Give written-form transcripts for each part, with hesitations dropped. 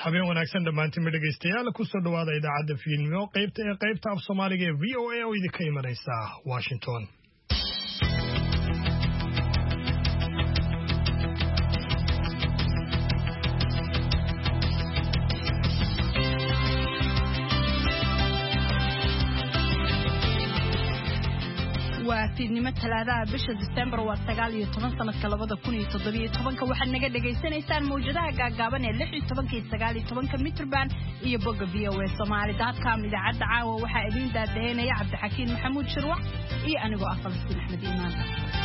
habeen wanaagsan dhamaantiin dhageystayaal ku soo dhawaada idaacadda fiilmo qaybta af Soomaaliga ee VOA oo idinka imanaysa Washington. fiidnimo talaadaha bisha December waa 19 sanadka 2017 waxaad naga dhageysanaysaan mowjadaha gaagaaban ee 16 iyo 19 meter band iyo bogga voasomali.com idaacadda caawa waxaa idin daadaynaya Cabdixakiin Maxamuud Shirwac iyo anigoo ah Falastiin Axmed Iimaan.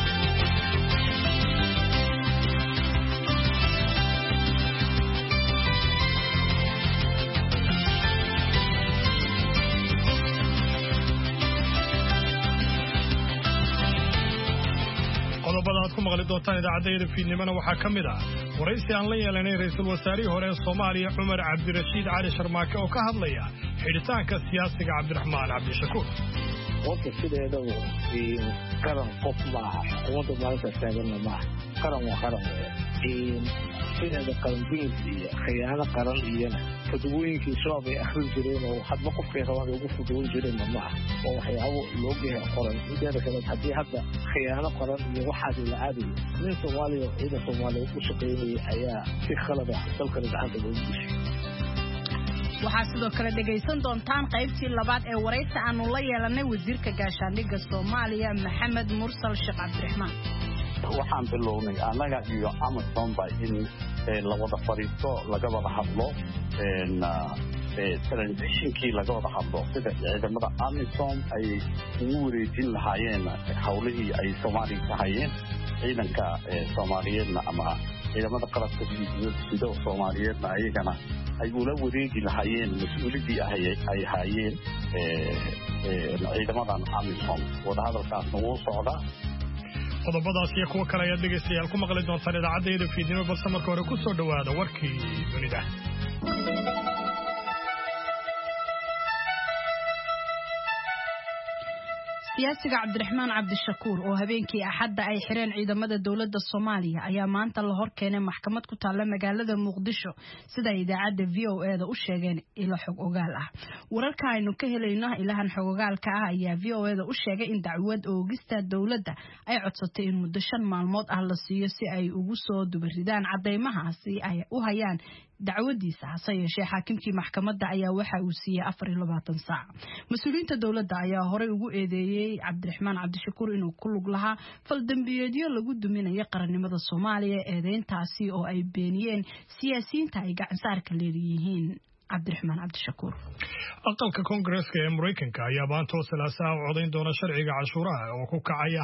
qodobada aad ku maqli doontaan idaacadda fiidnimada waxaa ka mid ah waraysi aan la yeelanay ra'iisul wasaarihii hore ee Soomaaliya Cumar Cabdirashiid Cali Sharmaake oo ka hadlaya xidhitaanka siyaasiga Cabdiraxmaan Cabdishakuur. Waqti sideeda qaran qof ma aha xukuumadda maalinta taagan ma aha qaran waa qaran sideeda qaran iyo khiyaano qaran iyo fududooyinkii shabaab ay akhrin jireen oo hadba qofkay rabaan ugu fududoon jireen ma aha oo waxyaabo loo geeyo qoran sideeda kale haddii hadda khiyaano qaran iyo waxaad la aadayo nin Soomaaliya ciidan Soomaaliya u shaqeynaya ayaa si khalad ah dalka gacanta loogu dishay. waxaa sidoo kale dhageysan doontaan qaybtii labaad ee waraysi aanu la yeelanay wasiirka gaashaandhigga Soomaaliya Maxamed Mursal Sheekh Cabdiraxmaan. waxaan bilownay anaga iyo Amazon ba in la wada fariisto laga wada hadlo transitionkii laga wada hadlo sida ciidamada Amazon ay ugu wareejin lahaayeen hawlihii ay Soomaaliya ka hayeen ciidanka Soomaaliyeedna ama ciidamada qalabka sida Soomaaliyeedna ayagana ay ula wareegi lahaayeen mas'uuliyadii ay hayeen ciidamadan Amazon wada hadalkaas wuu socdaa. qodobadaas iyo kuwa kale ayaa dhegeystayaal ku maqli doontaan idaacadda fiidnimo balse marka hore ku soo dhawaada warkii dunida. siyaasiga Cabdiraxmaan Cabdishakuur oo habeenkii Axadda ay xireen ciidamada dawladda Soomaaliya ayaa maanta la hor keenay maxkamad ku taalla magaalada Muqdisho sida idaacadda VOA-da u sheegeen ilo xog ogaal ah. wararka aynu ka helayno ilahan xog ogaalka ah ayaa VOA-da u sheegay in dacwad oogista dawladda ay codsatay in muddo 5 maalmood ah la siiyo si ay ugu soo dubaridaan cadeymahaasi ay u hayaan dacwadiisa hase yeeshee xaakimkii maxkamadda ayaa waxa uu siiyay 24 saac. mas'uuliyiinta dawladda ayaa horey ugu eedeeyay Cabdiraxmaan Cabdishakuur inuu ku lug lahaa fal dambiyeedyo lagu duminayo qarannimada Soomaaliya eedeyntaasi oo ay beeniyeen siyaasiyiinta ay gacan saarka leeyihiin Cabdiraxmaan Cabdishakuur. aqalka Koongareeska ee Mareykanka ayaa maanta salaasaa u codayn doona sharciga cashuuraha oo ku kacaya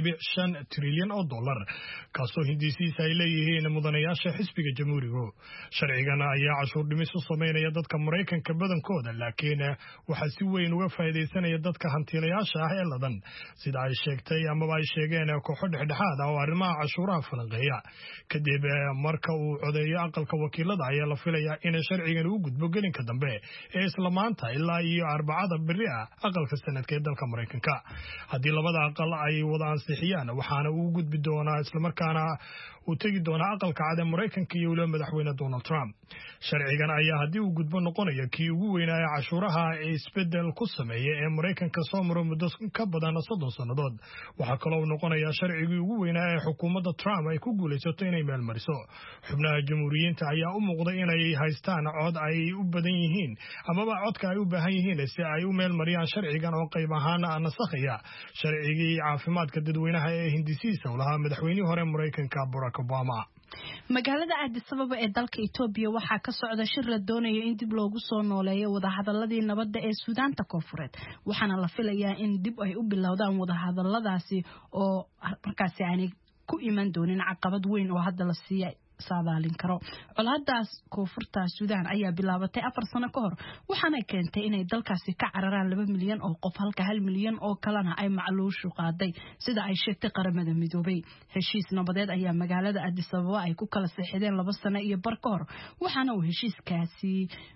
1.5 trilyan oo dollar kaasoo hindisiisa ay leeyihiin mudanayaasha xisbiga Jamhuuriga. sharcigan ayaa cashuur dhimis u sameynaya dadka Mareykanka badankooda laakiin waxa si weyn uga faa'iideysanaya dadka hantiilayaasha ah ee ladan sida ay sheegtay ama ay sheegeen kooxo dhexdhexaad ah oo arrimaha cashuuraha falanqeeya. kadib marka uu codeeyo aqalka wakiilada ayaa la filayaa in sharcigan uu gudbo gelinka dambe ee isla maanta ilaa iyo Arbacada beri ah aqalka sanadka ee dalka Mareykanka. haddii labada aqal ay wada ansixiyaan waxaana uu gudbi doonaa isla markaana uu tagi doonaa aqalka cad ee Mareykanka iyo waliba madaxweyne Donald Trump. sharcigan ayaa haddii uu gudbo noqonaya kii ugu weynaa cashuuraha isbedel ku sameeyay ee Mareykanka soo maro muddo ka badan 30 sanadood. waxa kale oo noqonaya sharcigii ugu weynaa ee xukuumadda Trump ay ku guuleysato inay meel mariso. xubnaha Jamhuuriyiinta ayaa u muuqday inay haystaan cod ay u badan yihiin amaba codka ay u baahan yihiin si ay u meel mariyaan sharcigan oo qayb ahaan nasakhaya sharcigii caafimaadka dadweynaha ee hindisiisa u lahaa madaxweynihii hore Mareykanka Barack Obama. magaalada Addis Ababa ee dalka Itoobiya waxaa ka socda shir la doonayo in dib loogu soo nooleeyo wadahadaladii nabadda ee Suudaanta Koonfureed waxaana la filayaa in dib ay u bilowdaan wadahadaladaasi oo markaasi aanay ku iman doonin caqabad weyn oo hadda la siiyay saadaalin karo. colaadaas koonfurta Suudaan ayaa bilaabatay 4 sano ka hor waxaana keentay inay dalkaasi ka cararaan 2 milyan oo qof halka 1 milyan oo kalena ay macluushu qaaday sida ay sheegtay qaramada midoobay. heshiis nabadeed ayaa magaalada Addis Ababa ay ku kala saxiixdeen 2 sano iyo bar ka hor waxaana uu heshiiskaasi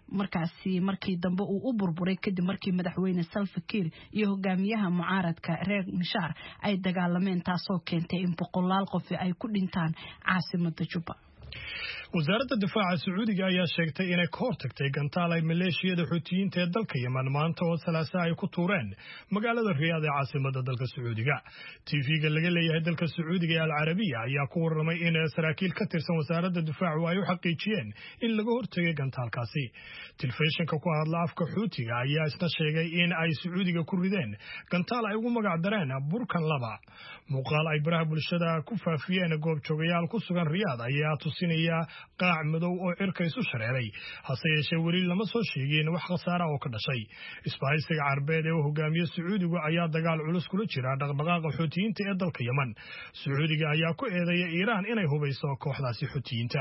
markii dambe uu u burburay kadib markii madaxweyne Salva Kiir iyo hogaamiyaha mucaaradka Riek Machar ay dagaalameen taasoo keentay in boqolaal qof ay ku dhintaan caasimadda Juba. wasaaradda difaaca Sacuudiga ayaa sheegtay inay ka hortagtay gantaal ay maleeshiyada Xuutiyiinta ee dalka Yemen maanta oo Salaasaa ay ku tuureen magaalada Riyaad ee caasimadda dalka Sacuudiga. TV-ga laga leeyahay dalka Sacuudiga ee Al Arabiya ayaa ku warramay in saraakiil ka tirsan wasaaradda difaacu ay u xaqiijiyeen in laga hortagay gantaalkaasi. Telefishinka ku hadla afka Xuutiga ayaa isna sheegay in ay Sacuudiga ku rideen gantaal ay ugu magac dareen Burkan Laba. Muuqaal ay baraha bulshada ku faafiyeen goob joogayaal ku sugan Riyaad ayaa tusinaya qaac madow oo cirka isu shareeray, hase yeeshee weli lama soo sheegin wax khasaara oo ka dhashay. Isbahaysiga Carbeed ee hogaamiye Sacuudigu ayaa dagaal culus kula jira dhaqdhaqaaqa Xuutiyiinta ee dalka Yemen. Sacuudiga ayaa ku eedeeyay Iiraan inay hubayso kooxdaasi Xuutiyiinta.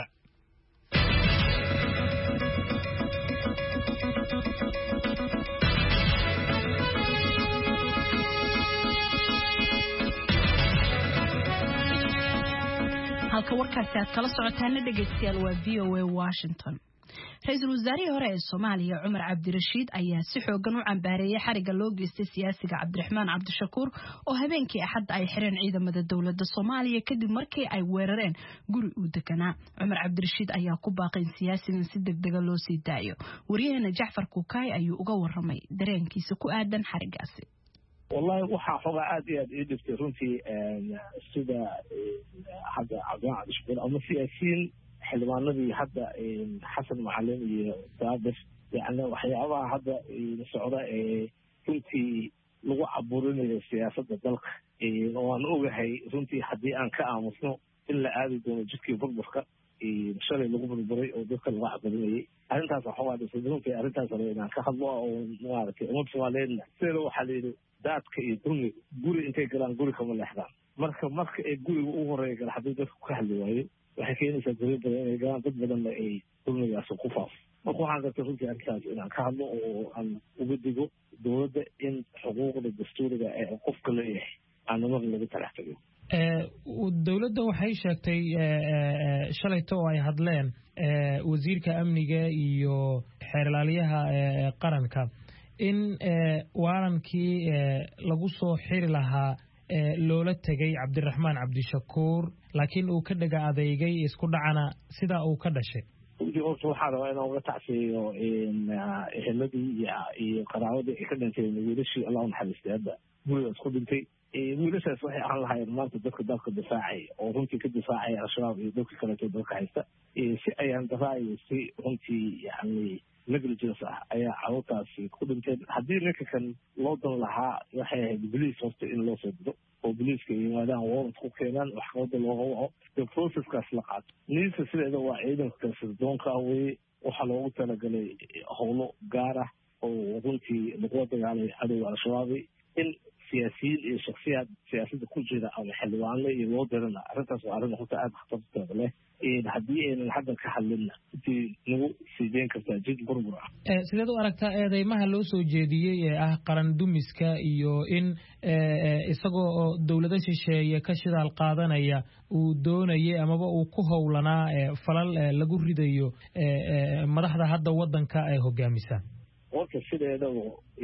halka warkaasi aad kala socotaana dhegeystayaal waa VOA Washington. Ra'iisul Wasaarihii hore ee Soomaaliya Cumar Cabdirashiid ayaa si xoogan u cambaareeyay xariga loo geystay siyaasiga Cabdiraxmaan Cabdishakuur oo habeenkii Axadda ay xireen ciidamada dawladda Soomaaliya kadib markii ay weerareen guri uu deganaa. Cumar Cabdirashiid ayaa ku baaqay in siyaasigan si degdeg ah loo sii daayo. Wariyahana Jacfar Kukaay ayuu uga warramay dareenkiisa ku aadan xarigaasi. والله waxaa xogaa aad iyo aad ii dhibtay runtii sida hadda Cabdiraxmaan Cabdishakuur ama siyaasiyiin xildhibaanadii hadda Xasan Macalin iyo Saabir yani waxyaabaha hadda socda runtii lagu caburinayo siyaasadda dalka oo aan ogahay runtii haddii aan ka aamusno in la aadi doono jidkii burburka shalay lagu burburay oo dadka lagu caburinayay arrintaas waxaa dhashay runtii arrintaas inaan ka hadlo oo maaragtay umad Soomaaliyeedna sida waxaa la yidhi daadka iyo dulmi guri intay galaan guri kama leexdaan marka ay guriga u horeeya gal haddii dadku ka hadli waayo waxay keenaysaa guri badan inay galaan dad badanna ay dulmigaas ku faafo marka waxaan gartay runtii arrintaas inaan ka hadlo oo aan uga digo dowladda in xuquuqda dastuuriga ee qofka leeyahay aan mar lagu talax tago dowladda waxay sheegtay shalayto oo ay hadleen wasiirka amniga iyo xeerlaaliyaha qaranka in waarankii lagu soo xiri lahaa loola tegay Cabdiraxmaan Cabdishakuur laakiin uu ka dhaga adeegay isku dhacana sida uu ka dhashay waxaa rabaa inaan uga tacsiiyo eheladii iyo qaraabadii ay ka dhinteen wiilashii Allah u naxariistay hadda guriga isku dhintay wiilashaas waxay ahaan lahaayeen maanta dadka dalka difaacay oo runtii ka difaacay al-shabaab iyo dadka kaleeto dalka haysta si ayaan daraayay si runtii yani negligence ah ayaa carruurtaasi ku dhinteen haddii ninka kan loo dan lahaa waxay ahayd boliis horta in loo soo diro oo boliiska yimaadaan warrant ku keenaan maxkamadda looga waco dee processkaas la qaato niisa sideeda waa ciidanka kalsirdoonka ah weye waxaa loogu talagalay howlo gaar ah oo runtii lagula dagaalay cadowga al-shabaabi in siyaasiyiin iyo shaksiyaad siyaasadda ku jira ama xildhibaanle iyo loo dirana arrintaas waa arrin horta aada khatarteeda leh haddii aynan hadda ka hadlinna intii nagu sii deyn kartaa jid burbur ah sideed u aragtaa eedeymaha loo soo jeediyey ee ah qaran dumiska iyo in isagoo oo dowlado shisheeye ka shidaal qaadanaya uu doonayay amaba uu ku howlanaa falal lagu ridayo madaxda hadda waddanka ay hogaamisa warka sideedaba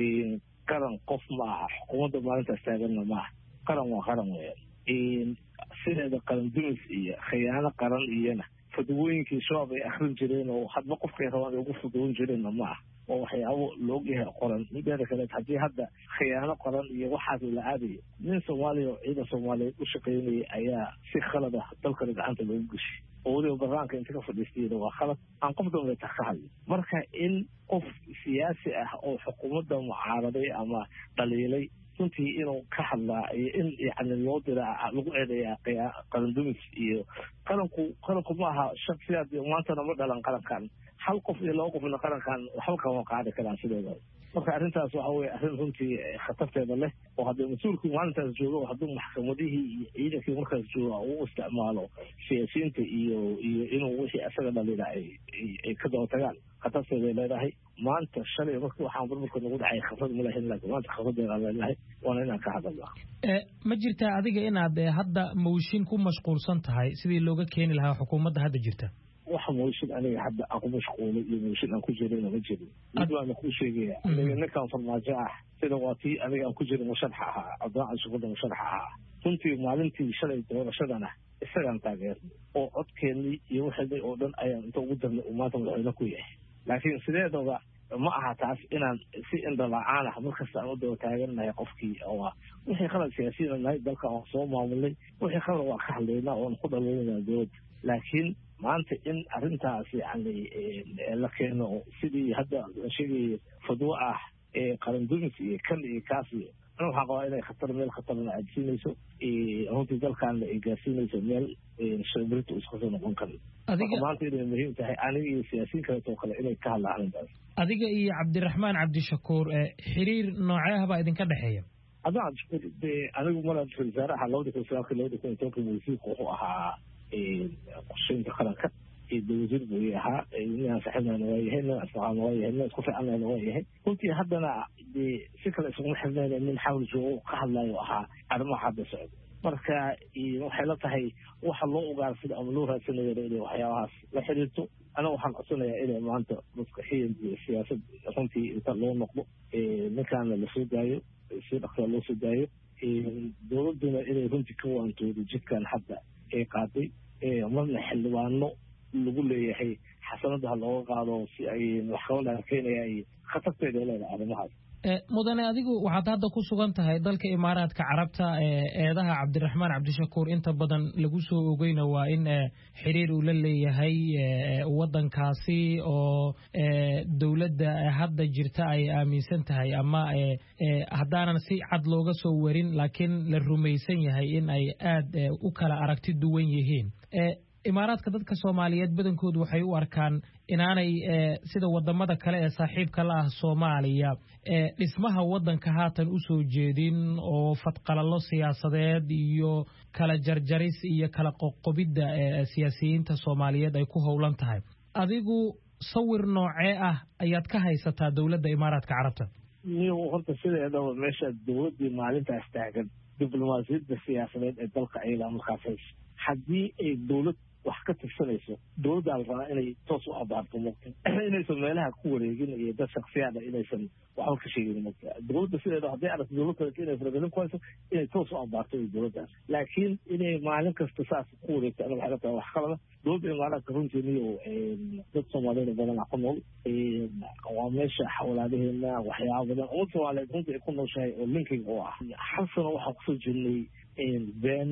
qaran qof ma aha xukuumadda maalintaas taaganna ma aha qaran waa qaran weeyaan sideeda qaran dumis iyo khiyaano qaran iyona fadwooyinkii shabaab ay akrin jireen oo hadba qofkay rabaan ay ugu fudwoon jireenna ma aha oo waxyaabo loogyahay qoran mideeda kaleed haddii hadda khiyaano qaran iyo waxaas la aadayo nin Soomaaliya oo ciidan Soomaaliyeed u shaqaynayay ayaa si khalad ah dalkana gacanta loogu gashay oo weliba barnaamijka inta ka fadhiistayda waa khalad aan qof dambe ka hadlin marka in qof siyaasi ah oo xukuumadda mucaaraday ama dhaliilay runtii inuu ka hadlaa iyo in yani loo dira lagu eedeeyaa qarandumis iyo qaranku ma aha shaksiyaad maantana ma dhalan qarankan hal qof iyo laba qofna qarankan waxba kama qaadi karaan sideeda marka arrintaas waxa weeye arrin runtii khatarteeda leh oo haddii mas-uulku maalintaas joogo hadduu maxkamadihii iyo ciidankii markaas jooga uu isticmaalo siyaasiyiinta iyo inuu wixii asaga dhalina ay ka daba tagaan khatarteeday leedahay maanta shalay markii waxaan burburka nagu dhacay khafad ma lahayn laakiin maanta khafadeeda leedahay waana inaan ka hadalnaa ma jirtaa adiga inaad hadda mooshin ku mashquulsan tahay sidii looga keeni lahaa xukuumadda hadda jirta waxa mooshin aniga hadda aan ku mashquulay iyo mooshin aan ku jirin ma jirin mid waan ku sheegaya aniga ninkan farmaajo ah sida waatii aniga aan ku jirin musharax ahaa Cabdiraxmaan Shukuur musharax ahaa runtii maalintii shalay doorashadana isagaan taageernay oo codkeennii iyo wixii oo dhan ayaan inta ugu darnay maanta madaxweyne ku yahay laakiin sideedaba ma aha taas inaan si indhala'aan ah markasta aan u daba taaganahay qofkii oo wixii qalad siyaasiyiin nahay dalka aan soo maamulnay wixii qalad waa ka hadlaynaa oon ku dhaleynaa dowladda laakiin maanta in arrintaas yani la keeno sidii hadda la sheegayay fadwo ah qaran dumis iyo kan iyo kaas أنا حقا إلى خطر ميل خطر من عدسين يسوع هم في ذلك عن إجاسين يسوع ميل شبرت وسخزون نقول كذا. ما تري المهم تهي أنا سياسيين كذا توقع إلى كهلا عن ذلك. أديك إيه عبد الرحمن عبد الشكور حرير نوعها بعد إن كده حية. هذا عبد الشكور أنا أقول في الزراعة حلو دكتور سلاك لو دكتور توقع موسيقى وها قشين تخلق الوزير بويها إننا صاحبنا نوايهنا أصحاب نوايهنا سكوت عنا نوايه قلت هذانا بفكرة اسمه حنا من حول جو قهلا يوها على ما حد سعد مركا وحلتها هي وحلو وقال في أملوها سنة إلى وحياها لحدته أنا وحن أصلا إلى ما أنت مسكحية السياسة كنت يطلعون نقطة مكان اللي دايو يصير أكثر اللي دايو دولتنا إلى كنت كون تود جدا حتى قاضي مرنا حلوانه lagu leeyahay xasanadaha looga qaado si ay waxqabad keenaya ay khatarteeda leedahay arrimahaas mudane adigu waxaad hadda ku sugan tahay dalka Imaaraadka Carabta eedaha Cabdiraxmaan Cabdishakuur inta badan lagu soo ogeyna waa in xiriir uu la leeyahay wadankaasi oo dawladda hadda jirta ay aaminsan tahay ama haddaanan si cad looga soo warin laakiin la rumaysan yahay in ay aad u kala aragti duwan yihiin Imaaraadka dadka Soomaaliyeed badankoodu waxay u arkaan inaanay sida wadamada kale ee saaxiibka la ah Soomaaliya dhismaha wadanka haatan u soo jeedin oo fadqalalo siyaasadeed iyo kala jarjaris iyo kala qoqobida siyaasiyiinta Soomaaliyeed ay ku howlan tahay adigu sawir noocee ah ayaad ka haysataa dawladda Imaaraadka Carabta niyo horta sideeda meesha dawladda maalintaas taagan diblomaasiyadda siyaasadeed ee dalka ay la markaasay haddii ay dawlad wax ka tirsanayso dawladda la rabaa inay toos u abaarto inaysan meelaha ku wareegin iyo dad shakhsiyaad ah inaysan waxba ka sheegin dawladda sideeda haddii aragto dawladda inay faragelin ku hayso inay toos u abaarto dawladdaas laakiin inay maalin kasta saas ku wareegto aniga waxay tahay wax qalada dawladda Imaaraadka runtii niyo dad Soomaaliyeed badan ku nool waa meesha xawlaadaheena waxyaabo badan oo Soomaaliyeed runtii ku nooshahay oo linking oo ah hal sano waxa ku soo jirnay been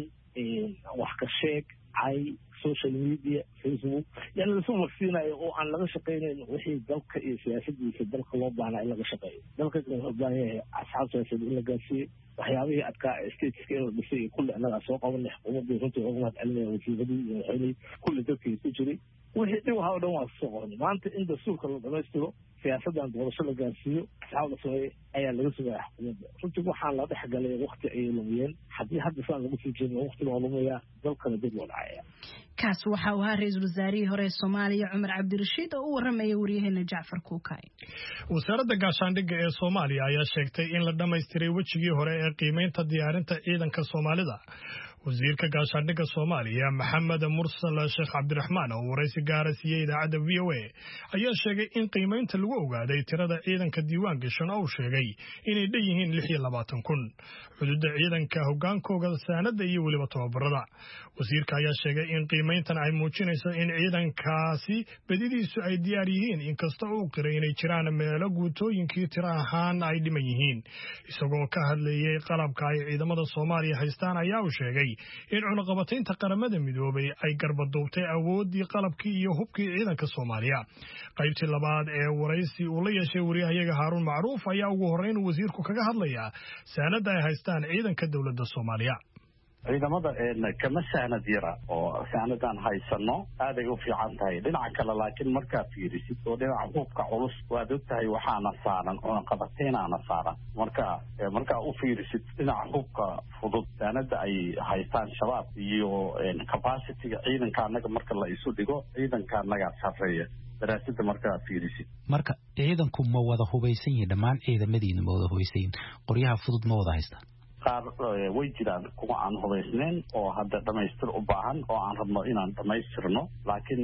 wax ka sheeg ay social media Facebook yani la soo marsiinayo oo aan laga shaqeynayn wixii dalka iyo siyaasaddiisa dalka loo baahnaa in laga shaqeeyo dalka wuxuu baahan yahay asxaabta siyaasadda in la gaarsiiyo waxyaabihii adkaa stateska in la dhisay kulli annaga soo qabanay xukuumadda runtii uga mahadcelinaya wasiiradii iyo waxaynay kulli dadkii ku jiray wixii dhib waxa oo dhan waa soo qabanay maanta in dastuurka la dhamaystiro siyaasaddan doorasho la gaarsiiyo asxaab la sameeyey ayaa laga sugaya xukuumadda runtii waxaan la dhex galay waqti ayay lumiyeen haddii hadda saan lagu sii jeedin waqti waa lumayaa dalkana dib loo dhacaya kaas waxa uu ahaa ra'iisul wasaarihii hore ee Soomaaliya Cumar Cabdirashiid oo u waramaya wariyaheena Jacfar Kuukay wasaaradda gaashaandhigga ee Soomaaliya ayaa sheegtay in la dhameystiray wajigii hore ee qiimeynta diyaarinta ciidanka Soomaalida wasiirka gaashaandhigga Soomaaliya Maxamed Mursal Sheekh Cabdiraxmaan oo waraysi gaar ah siiyay idaacadda VOA ayaa sheegay in qiimeynta lagu ogaaday tirada ciidanka diiwaan gashan oo sheegay inay dheeyihiin 26,000 xuduudda ciidanka hogaankooda saanada iyo waliba tababarada wasiirka ayaa sheegay in qiimeyntan ay muujinayso in ciidankaasi badidiisu ay diyaar yihiin inkasta oo qiray inay jiraan meelo guutooyinkii tiro ahaan ay dhiman yihiin isagoo ka hadlayay qalabka ay ciidamada Soomaaliya haystaan ayaa uu sheegay in cunaqabataynta qaramada midoobay ay garbadoobtay awoodii qalabkii iyo hubkii ciidanka Soomaaliya qaybtii labaad ee waraysi uu la yeeshay wariyahayaga Haarun Macruuf ayaa ugu horeyn wasiirku kaga hadlaya saanada ay haystaan ciidanka dawladda Soomaaliya ciidamada kama saanad yara oo saanadan haysano aad ay u fiican tahay dhinaca kale laakiin markaad fiirisid oo dhinaca hubka culus waad ogtahay waxaana saaran oo qabateenaana saaran marka u fiirisid dhinaca hubka fudud saanada ay haystaan shabaab iyo capacity-ga ciidanka anaga marka la isu dhigo ciidanka anaga sareeya daraasada marka fiirisid marka ciidanku ma wada hubaysan yihiin dhammaan ciidamadiina ma wada hubaysan qoryaha fudud ma wada haystaan qaar way jiraan kuwa aan hubaysnayn oo hadda dhamaystir u baahan oo aan rabno inaan dhamaystirno laakiin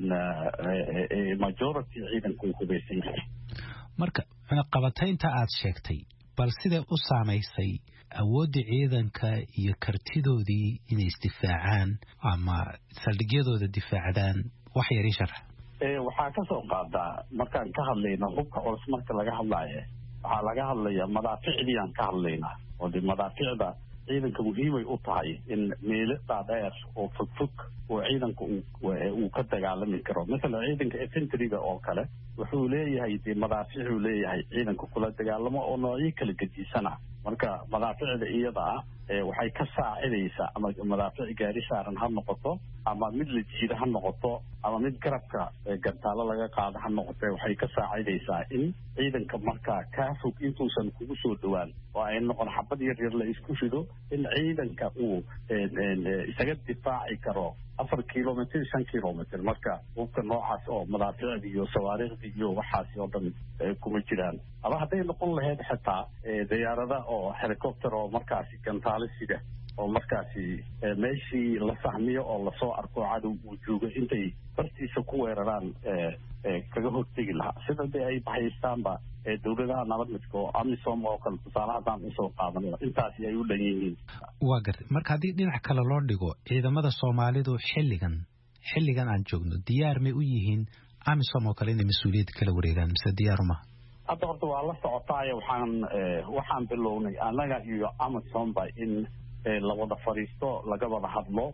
majority ciidanku uu hubaysan yahay. marka cunaqabataynta aad sheegtay bal sidee u saamaysay awooddii ciidanka iyo kartidoodii inay isdifaacaan ama saldhigyadooda difaacdaan wax yar ii sharax. waxaa ka soo qaadaa markaan ka hadlayno hubka culus marka laga hadlaayo waxaa laga hadlayaa madaaficdii aan ka hadlaynaa oo de madaaficda ciidanka muhiimay u tahay in meelo dhaadheer oo fogfog oo ciidanka uu ka dagaalami karo. Mesela ciidanka infantryga oo kale wuxuu leeyahay de madaaficuu leeyahay ciidanka kula dagaalamo oo noocyo kala gedisanah. marka madaaficda iyada ah waxay ka saacidaysaa ama madaafic gaari saaran ha noqoto ama mid la jiida ha noqoto ama mid garabka gantaalo laga qaado ha noqoto waxay ka saacidaysaa in ciidanka markaa kaa fog intuusan kugu soo dhawaan oo ay noqon xabad yar yar la isku rido in ciidanka uu isaga difaaci karo 4 kilomitr 5 kilomitr. marka hubka noocaas oo madaaficda iyo sawaariikhda iyo waxaasi oo dhan kuma jiraan. ama hadday noqon lahayd xitaa diyaarada oo helicopter oo markaasi gantaalo sida oo markaasi meeshii la sahmiyo oo lasoo arko cadow uu joogo intay bartiisa ku weeraraan kaga hortegi lahaa sida de ay bahaystaanba dowladaha nabadmidka oo amisom oo kale tusaale haddaan usoo qaadano intaasi ay u dhan yihiin. waa gartay marka haddii dhinac kale loo dhigo ciidamada soomaalidu xilligan aan joogno diyaar may u yihiin amisom oo kale inay mas-uuliyadda kala wareegaan mise diyaaru maha? hadda horta waa la socotaayo waxaan bilownay annaga iyo amisomba in la wada fadhiisto laga wada hadlo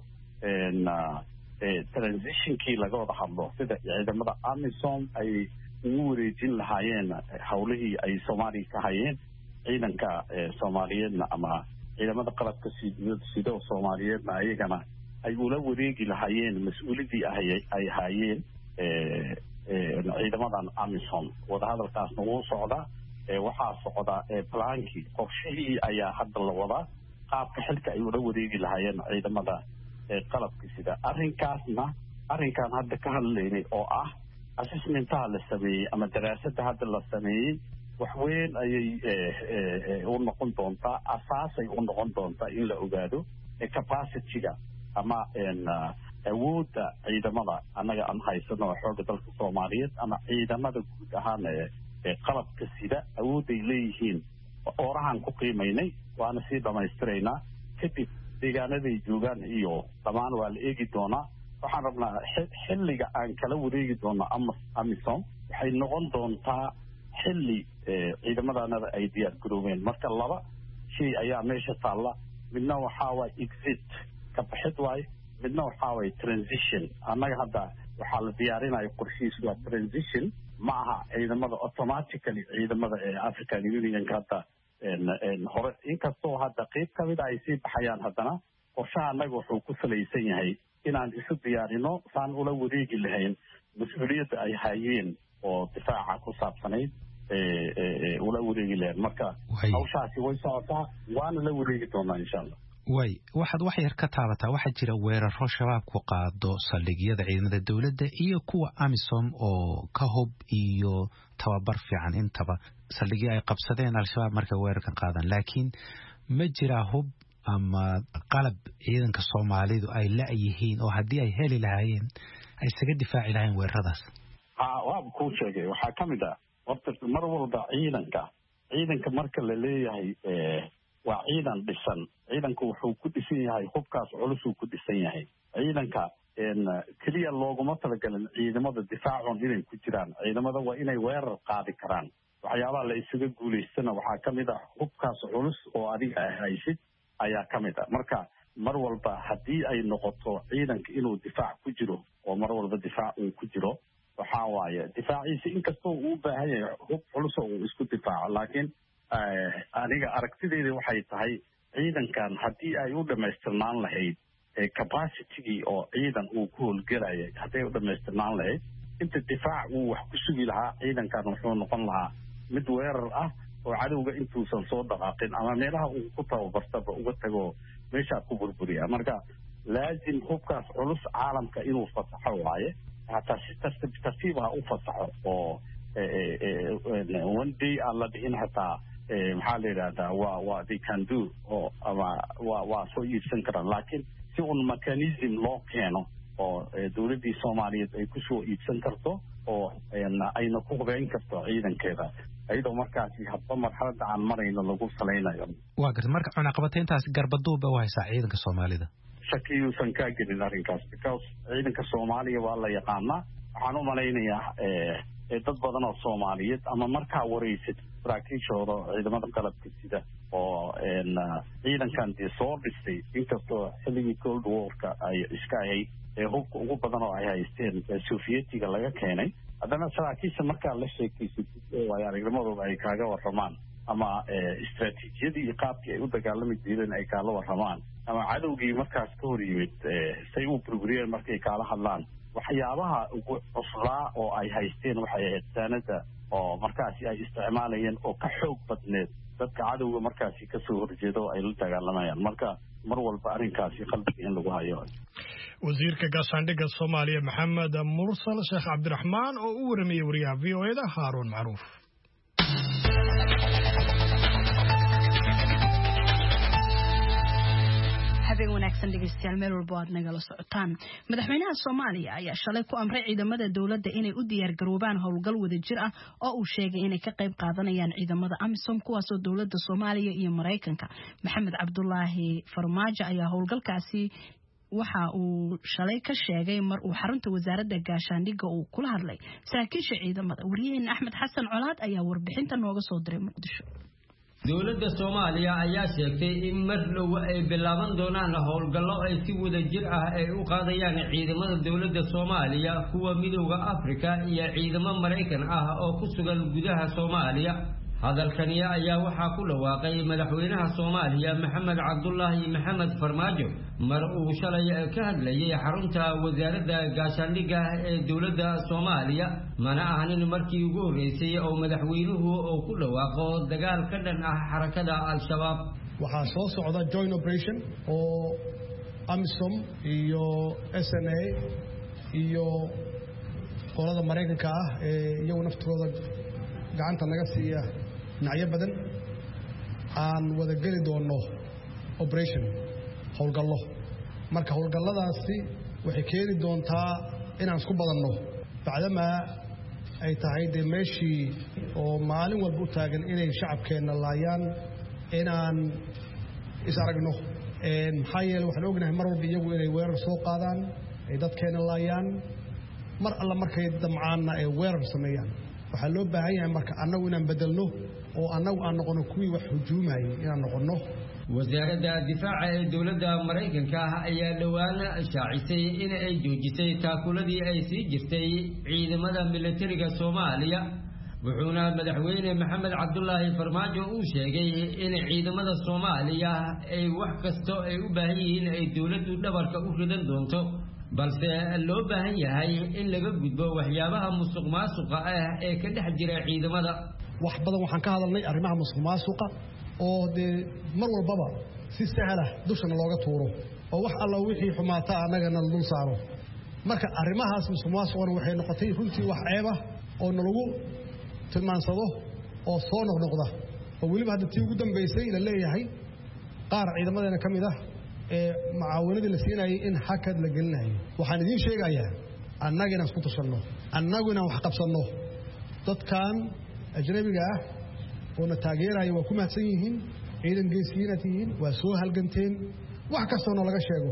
transitionkii laga wada hadlo sida ciidamada amisom ay ugu wareejin lahaayeen hawlihii ay soomaaliya ka hayeen ciidanka soomaaliyeedna ama ciidamada qalabka sida soomaaliyeedna ayagana ay ula wareegi lahaayeen mas-uuliyadii ay hayeen ciidamadan amisom. wadahadalkaasna wuu socdaa waxaa socda plaankii qorshihii ayaa hadda la wadaa qaabka xilka ay ula wareegi lahaayeen ciidamada qalabka sida arrinkan hadda ka hadlaynay oo ah assessmentaha la sameeyey ama daraasada hadda la sameeyey wax weyn ayay u noqon doontaa asaasay u noqon doontaa in la ogaado capacityga ama awoodda ciidamada annaga aan haysano xooga dalka Soomaaliyeed ama ciidamada guud ahaan qalabka sida awoodday leeyihiin orahan ku qiimaynay waana sii dhamaystiraynaa kadib deegaanaday joogaan iyo dhammaan waa la eegi doonaa. waxaan rabnaa xilliga aan kala wareegi doono amisom waxay noqon doontaa xilli ciidamadanada ay diyaar garoobeen. marka laba shay ayaa meesha taalla midna waxaa waay exit ka baxid waay midna waxaa waay transition. annaga hadda waxaa la diyaarinayo qorshihiisu waa transition ma aha ciidamada automatically ciidamada African Unionka hadda hore inkastoo hadda qayb ka mid ay sii baxayaan haddana qorshaha annaga wuxuu ku salaysan yahay inaan isu diyaarino saan ula wareegi lahayn mas-uuliyadda ay hayeen oo difaaca ku saabsanayd ula wareegi lahayn. marka hawshaasi way socotaa waana la wareegi doonaa insha allah. waxaad wax yar ka taabataa waxaa jira weeraro shabaabku qaado saldhigyada ciidamada dowladda iyo kuwa amisom oo ka hub iyo tababar fiican intaba saldhigyo ay qabsadeen al-shabaab markay weerarkan qaadaan laakiin ma jiraa hub ama qalab ciidanka Soomaalidu ay la-yihiin oo haddii ay heli lahaayeen ay isaga difaaci lahayn weeraradaas? waa ku sheegay waxaa ka mid ah horta mar walba ciidanka marka la leeyahay waa ciidan dhisan. ciidanku wuxuu ku dhisan yahay hubkaas culusuu ku dhisan yahay. ciidanka keliya looguma talagalin ciidamada difaacun inay ku jiraan. ciidamada waa inay weerar qaadi karaan. waxyaabaha la isaga guulaystana waxaa ka mid ah hubkaas culus oo adiga haysid ayaa ka mid ah. marka mar walba haddii ay noqoto ciidanka inuu difaac ku jiro oo mar walba difaac uu ku jiro waxaa waaye difaaciisa inkastoo uu u baahan yahay hub culus oo uu isku difaaco laakiin aniga aragtideyda waxay tahay ciidankan haddii ay u dhamaystirnaan lahayd capacitygii oo ciidan uu ku howlgelayay hadday u dhamaystirnaan lahayd inta difaac uu wax ku sugi lahaa ciidankan wuxuu noqon lahaa mid weerar ah oo cadowga intuusan soo dhaqaaqin ama meelaha uu ku tababartaba uga tago meeshaa ku burburiya. marka laazim hubkaas culus caalamka inuu fasaxo waaye hataa si tartiib ha u fasaxo oo one day aan la dhihin hataa maxaa la yidhahdaa waa they can do oo ama waa soo iibsan karaan laakiin si un mechanism loo keeno oo dowladdii Soomaaliyeed ay ku soo iibsan karto oo ayna ku hubayn karto ciidankeeda ayadoo markaasi hadba marxaladda aan marayno lagu salaynayo. waa gartay marka cunaqabatayntaas garbaduuba u haysaa ciidanka Soomaalida shakiyuusan ka gelin arrinkaas because ciidanka Soomaaliya waa la yaqaanaa waxaan u malaynayaa dad badan oo Soomaaliyeed ama markaa wareysid saraakiishooda ciidamada qalabka sida oo ciidankan soo dhistay inkastoo xilligii Cold War-ka ay iska ahayd hubka ugu badan oo ay haysteen Sovietiga laga keenay haddana saraakiisha markaa la sheekaysid oo aragnimadooda ay kaaga warramaan ama istaraatiijiyadii iyo qaabkii ay u dagaalami jireen ay kaala warramaan ama cadowgii markaas ka hor yimid say u burburiyeen markay kaala hadlaan waxyaabaha ugu cusraa oo ay haysteen waxay ahayd saanada oo markaasi ay isticmaalayeen oo ka xoog badneed dadka cadowga markaasi ka soo horjeeda oo ay la dagaalamayaan marka mar walba arrinkaasi qalbiga in lagu hayo. wasiirka gaashaandhigga Soomaaliya Maxamed Mursal Sheekh Cabdiraxmaan oo u warramay wariyaha VOA-da Haaruun Macruuf. habeen wanaagsan dhegeystayaal meel walba aad nagala socotaan madaxweynaha Soomaaliya ayaa shalay ku amray ciidamada dawladda inay u diyaar garoobaan howlgal wadajir ah oo uu sheegay inay ka qayb qaadanayaan ciidamada AMISOM kuwaas oo dawladda Soomaaliya iyo Mareykanka Maxamed Cabdullaahi Farmaajo ayaa howlgalkaasi waxa uu shalay ka sheegay mar uu xarunta wasaaradda gaashaandhigga uu kula hadlay saraakiisha ciidamada wariyaheena Axmed Xasan Colaad ayaa warbixinta nooga soo diray Muqdisho. dowladda Soomaaliya ayaa sheegtay in mar dhow ay bilaaban doonaan howlgallo ay si wadajir ah ay u qaadayaan ciidamada dowladda Soomaaliya kuwa midowga Afrika iyo ciidamo Mareykan ah oo ku sugan gudaha Soomaaliya hadalkani ayaa waxaa ku dhawaaqay madaxweynaha Soomaaliya Maxamed Cabdullaahi Maxamed Farmaajo mar uu shalay ka hadlayay xarunta wasaaradda gaashaandhigga ee dowladda Soomaaliya mana ahanin markii ugu horeysay oo madaxweynuhu uu ku dhawaaqo dagaal ka dhan ah xarakada Al-Shabaab. waxaa soo socda joint operation oo AMISOM iyo SNA iyo qolada Mareykanka ah iyagu naftooda gacanta naga siiya dhinacyo badan aan wada geli doono operation howlgallo marka howlgalladaasi waxay keeni doontaa inaan isku badanno bacdamaa ay tahay dee meeshii oo maalin walba u taagan inay shacabkeenna laayaan inaan is aragno maxaa yeele waxaan ognahay mar walba iyagu inay weerar soo qaadaan ay dadkeenna laayaan mar alla markay damcaanna ay weerar sameeyaan waxaa loo baahan yahay marka annagu inaan bedelno oo annagu aan noqono kuwii wax hujuumayay inaan noqono. wasaaradda difaaca ee dowladda Mareykanka ayaa dhawaan shaacisay in ay joojisay taakuladii ay sii jirtay ciidamada militariga Soomaaliya wuxuuna madaxweyne Maxamed Cabdullaahi Farmaajo uu sheegay in ciidamada Soomaaliya ay wax kasto ay u baahan yihiin ay dowladdu dhabarka u ridan doonto balse loo baahan yahay in laga gudbo waxyaabaha musuqmaasuqa ah ee ka dhex jira ciidamada. wax badan waxaan ka hadalnay arrimaha musuqmaasuqa oo dee mar walbaba si sahal ah dushana looga tuuro oo wax alla wixii xumaata annagana dul saaro marka arrimahaas musuqmaasuqana waxay noqotay runtii wax ceeb ah oo nalagu tilmaansado oo soo noqnoqda oo weliba hadda tii ugu dambaysay la leeyahay qaar ciidamadeena ka mid ah macaawanadii la siinayay in hakad la gelinayo waxaan idiin sheegayaa annaga inaan isku tashanno annagu inaan wax qabsanno dadkan ajnabiga ah oo na taageeraya waa ku mahadsan yihiin ciidan geesiyiina tihiin waa soo halganteen wax kastoona laga sheego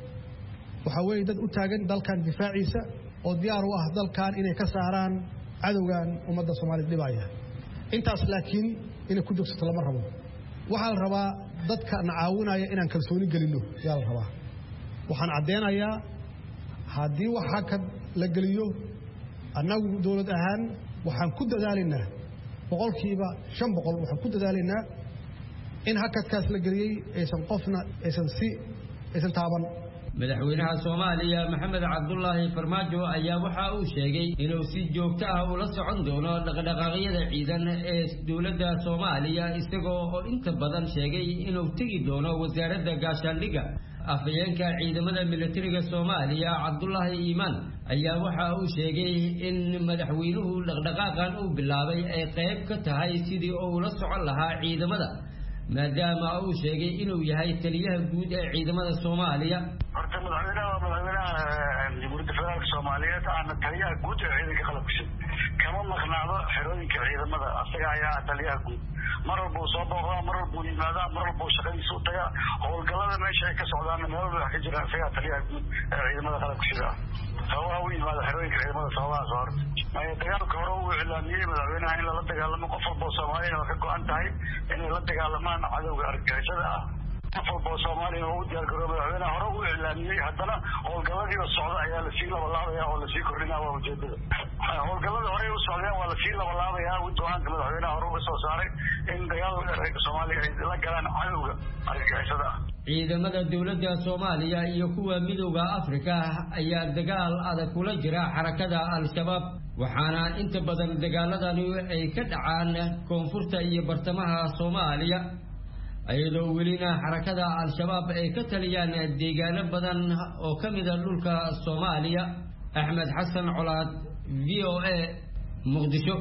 waxaa weeye dad u taagan dalkan difaaciisa oo diyaar u ah dalkan inay ka saaraan cadowgan ummadda Soomaaliya dhibaya intaas laakiin inay ku dugsato lama rabo waxaa la rabaa dadka na caawinaya inaan kalsooni gelino yaa la rabaa waxaan caddeynayaa haddii wax hakad la geliyo annagu dowlad ahaan waxaan ku dadaalaynaa 5% waxaan ku dadaalaynaa in hakadkaas la geliyey aysan qofna aysan taaban. madaxweynaha Soomaaliya Maxamed Cabdullaahi Farmaajo ayaa waxa uu sheegay inuu si joogto ah ula socon doono dhaqdhaqaaqyada ciidan ee dowladda Soomaaliya isagoo oo inta badan sheegay inuu tagi doono wasaaradda gaashaandhigga afayeenka ciidamada militariga Soomaaliya Cabdullaahi Iimaan ayaa waxa uu sheegay in madaxweynuhu dhaqdhaqaaqan uu bilaabay ay qayb ka tahay sidii uu la socon lahaa ciidamada maadaama uu sheegay inuu yahay taliyaha guud ee ciidamada Soomaaliya. horta madaxweynaha Jamhuuriyadda Federaalka Soomaaliyeed aana taliyaha guud ee ciidanka qalabka sida kama maqnaado xerooyinka ciidamada asaga ayaa taliyaha guud mar walba soo booqdaa mar walba yimaada mar walba shaqadiisa u taga howlgallada meesha ay ka socdaan meel walba ka jira asaga taliyaha guud ee ciidamada qalabka sida sawaha u yimaada xerooyinka ciidamada sawaha soo dagaalka hore uu iclaamiyay madaxweynaha in la dagaalamo qof walba Soomaaliya oo ka go'an tahay in la dagaalamaan cadawga argagixisada ah football Soomaaliya oo diyaar garoobay madaxweynaha hore uu iclaamiyay haddana howlgalladii socda ayaa la sii labalaabayaa oo la sii kordhinaa waa ujeedada howlgallada hore u socdeen waa la sii labalaabayaa wadooyinka madaxweynaha hore uu soo saaray in dagaalka reer Soomaaliya ay la galaan cadawga argagixisada ah. ciidamada dawladda Soomaaliya iyo kuwa midowga Afrika ayaa dagaal adag kula jira xarakada Al-Shabaab waxaana inta badan dagaaladani ay ka dhacaan koonfurta iyo bartamaha Soomaaliya ayadoo welina xarakada Al-Shabaab ay ka taliyaan deegaano badan oo kamid ah dhulka Soomaaliya. Axmed Xasan Colaad VOA Muqdisho.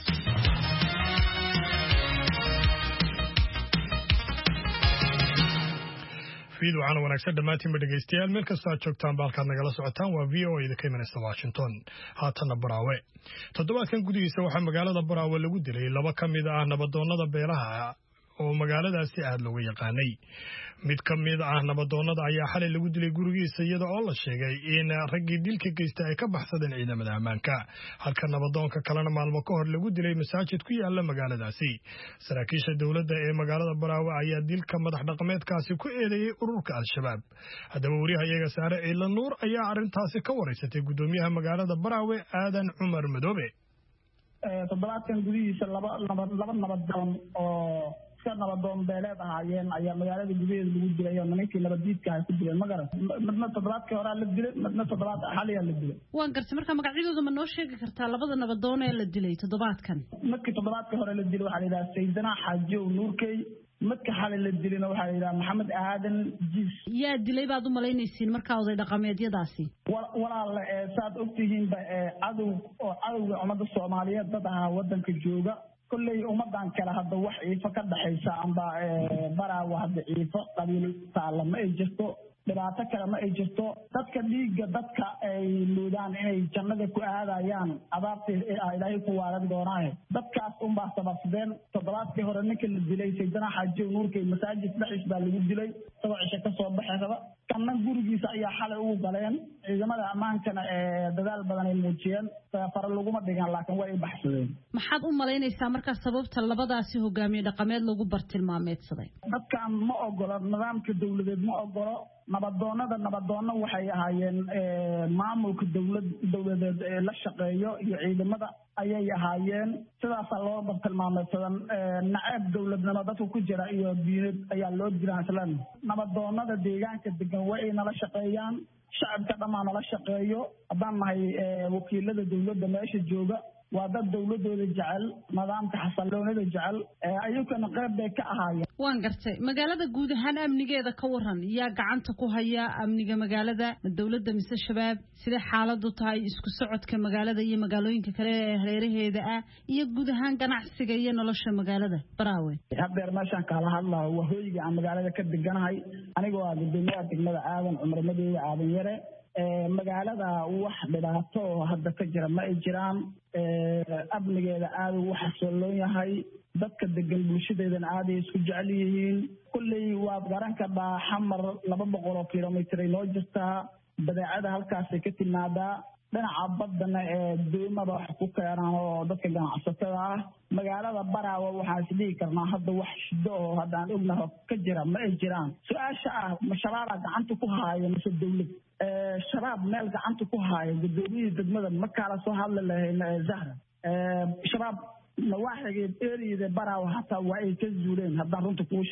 fiidu aan wanaagsan dhamaantiin dhageystayaal meel kasta aad joogtaan baalkaad nagala socotaan waa VOA idinka imanaysa Washington haatana Baraawe toddobaadkan gudihiisa waxaa magaalada Baraawe lagu dilay laba ka mid ah nabadoonnada beelaha oo magaaladaasi aad looga yaqaanay mid ka mid ah nabadoonnada ayaa xalay lagu dilay gurigiisa iyada oo la sheegay in raggii dilka geystay ay ka baxsadeen ciidamada ammaanka halka nabadoonka kalena maalmo ka hor lagu dilay masaajid ku yaala magaaladaasi saraakiisha dowladda ee magaalada Baraawe ayaa dilka madax dhaqameedkaasi ku eedeeyay ururka Al-Shabaab haddaba wariyahayaga Saare Ciilan Nuur ayaa arrintaasi ka wareysatay gudoomiyaha magaalada Baraawe Aadan Cumar Madoobe toddobaadkan gudihiisa laba nabadoon oo nabadoon beeleed ahaayeen ayaa magaalada gudaheeda lagu dilay oo nimankii nabadiidka ay ku dileen magaran midna toddobaadkii hore la dilay midna toddobaad xaliya la dilay waan gartay marka magacyadooda ma noo sheegi kartaa labada nabadoon ee la dilay toddobaadkan midkii toddobaadkii hore la dilay waxaa la yidhaha Saydana Xaajiyo Nuurkey midka xalay la dilayna waxaa la yidhaha Maxamed Aadan Jiis yaa dilay baad u malaynaysiin markaa oday dhaqameedyadaasi walaal saad ogtihiinba cadowga ummadda Soomaaliyeed dad ahaa wadanka jooga كلي أمضان كلا هذا وحي فقد حيث أنبا برا واحد عيفة قبيل تعلم ما يجستو براتك كلا ما يجستو تذك ليج تذك لودان جنة كهذا يان أبارت إلهي كوارد دوراه تذك أمبا سبصدين تضرات كهرنك الدليل سيدنا حج نور كي مساجد لحش بالدليل طبعا شكل صباح هذا كان نقول جيس أي حالة وقلين إذا ما أمان كان دجال بدن الموجين فرلوجما دجال لكن وين بحثين محد ملاين يستمر كسبب طلبات أسيه جامعة دقمات لوجو برتلمامات صدق كان ما أقول نظام كدولة ما أقول نبضنا وحيا هاي معمول كدولة للشقية يعيد ماذا أيه هايين سدا صلوا برتلمامات صدق نعب دولة نبضته كجرا يبين أيه لود جرا سلام نبضنا ديجان كدجوائي نلشقيان شعب كمان نلشقيه أبان هاي وكيلة الدولة ماشي الجوجا وهذا الدولة الجعل نظام تحصلون الجعل أيوك نقرب بكأهاي waan gartay magaalada guud ahaan amnigeeda ka waran yaa gacanta ku haya amniga magaalada dawladda mise shabaab sida xaaladu tahay isku socodka magaalada iyo magaalooyinka kale ee hareeraheeda ah iyo guud ahaan ganacsiga iyo nolosha magaalada Baraawe habeer meeshan kala hadlaa waa hoyga aan magaalada ka deganahay anigoo ah gudoomiyaha degmada Aadan Cumar Madoobe Aadan Yare magaalada wax dhibaato hadda ka jira ma ay jiraan amnigeeda aad wax soo loo yahay dadka degan bulshadeedan aad ay isku jecel yihiin kulli waa garan ka baa xamar 200 kilomitir loo jirtaa badeecada halkaas ka timaada dhinaca badana ee doomada wax ku keenaan oo dadka ganacsatada ah magaalada Baraawe waxaan isdhihi karnaa hadda wax shido oo hadaan ognahay ka jira ma ay jiraan su'aasha ah mashaariicda gacanta ku haya mise dawlad shabaab meel gacanta ku haya gudoomiyaha degmada ma kala soo hadla lahayn Zahra shabaab nawaaxiga eeriyada Baraawe hatta waa ay ka zuuleen haddaan runta ku sheego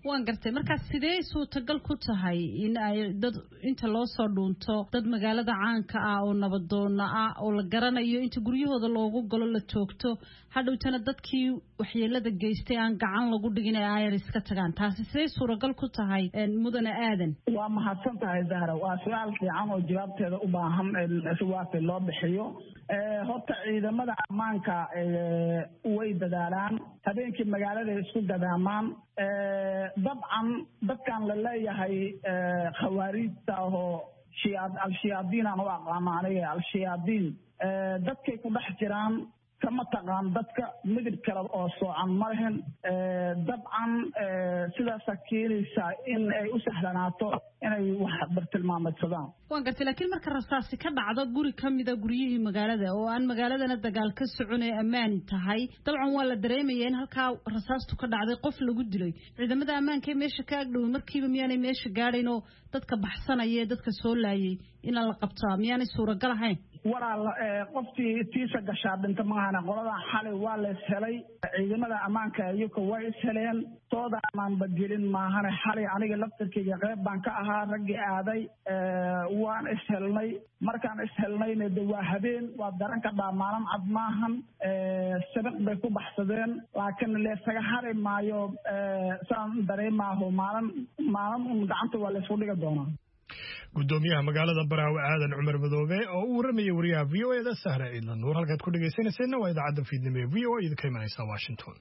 waan gartay marka sidee suurtagal ku tahay in ay dad inta loo soo dhuunto dad magaalada caanka ah oo nabadoona ah oo la garanayo inta guryahooda loogu galo la toogto hadhowtana dadkii waxyeelada geystay aan gacan lagu dhigin ee ay iska tagaan taasi sidee suuragal ku tahay mudane aadan waa mahadsan tahay Zahra waa su'aal fiican oo jawaabteeda u baahan su'aasha loo bixiyo horta ciidamada ammaanka way dadaalaan habeenkii magaalada isku gadaamaan dabcan dadkan la leeyahay khawaariijta oo al-shayaadiin aan u aqaano al-shayaadiin dadkay ku dhex jiraan kama taqaan dadka midib kale oo soocan ma lahan dabcan sidaasa keenaysaa in ay u sahlanaato inay wax bartilmaameedsadaan waan gartay laakiin marka rasaasi ka dhacdo guri ka mida guryihii magaalada oo aan magaaladana dagaal ka socon ee ammaan tahay dabcan waa la dareemayaa in halkaa rasaastu ka dhacday qof lagu dilay ciidamada ammaanka ee meesha ka agdhow markiiba miyaanay meesha gaadhayn oo dadka baxsanaya dadka soo laayay in la qabtaa miyaanay suuragal ahayn walaal qoftii tiisa gashaa dhinta maahana qolada xalay waa la ishelay ciidamada ammaanka iyagu way isheleen tooda amaan badgelin maahana xalay aniga laftarkeyga qayb baan ka ahaa raggii aaday waan ishelnay markaan ishelnayna de waa habeen waa daranka dhaamaanan cad maahan sabaq bay ku baxsadeen laakiin leesaga hari maayo saan dareemaaho maalin un gacanta waa laysku dhigi doonaa gudoomiyaha magaalada Baraawe Aadan Cumar Madoobe oo uu waramayay wariyaha VOA Sahra Ciidlan Nuur halkaad ku dhageysanaysaa waa idaacadda fiidnimo ee VOA idinka imanaysa Washington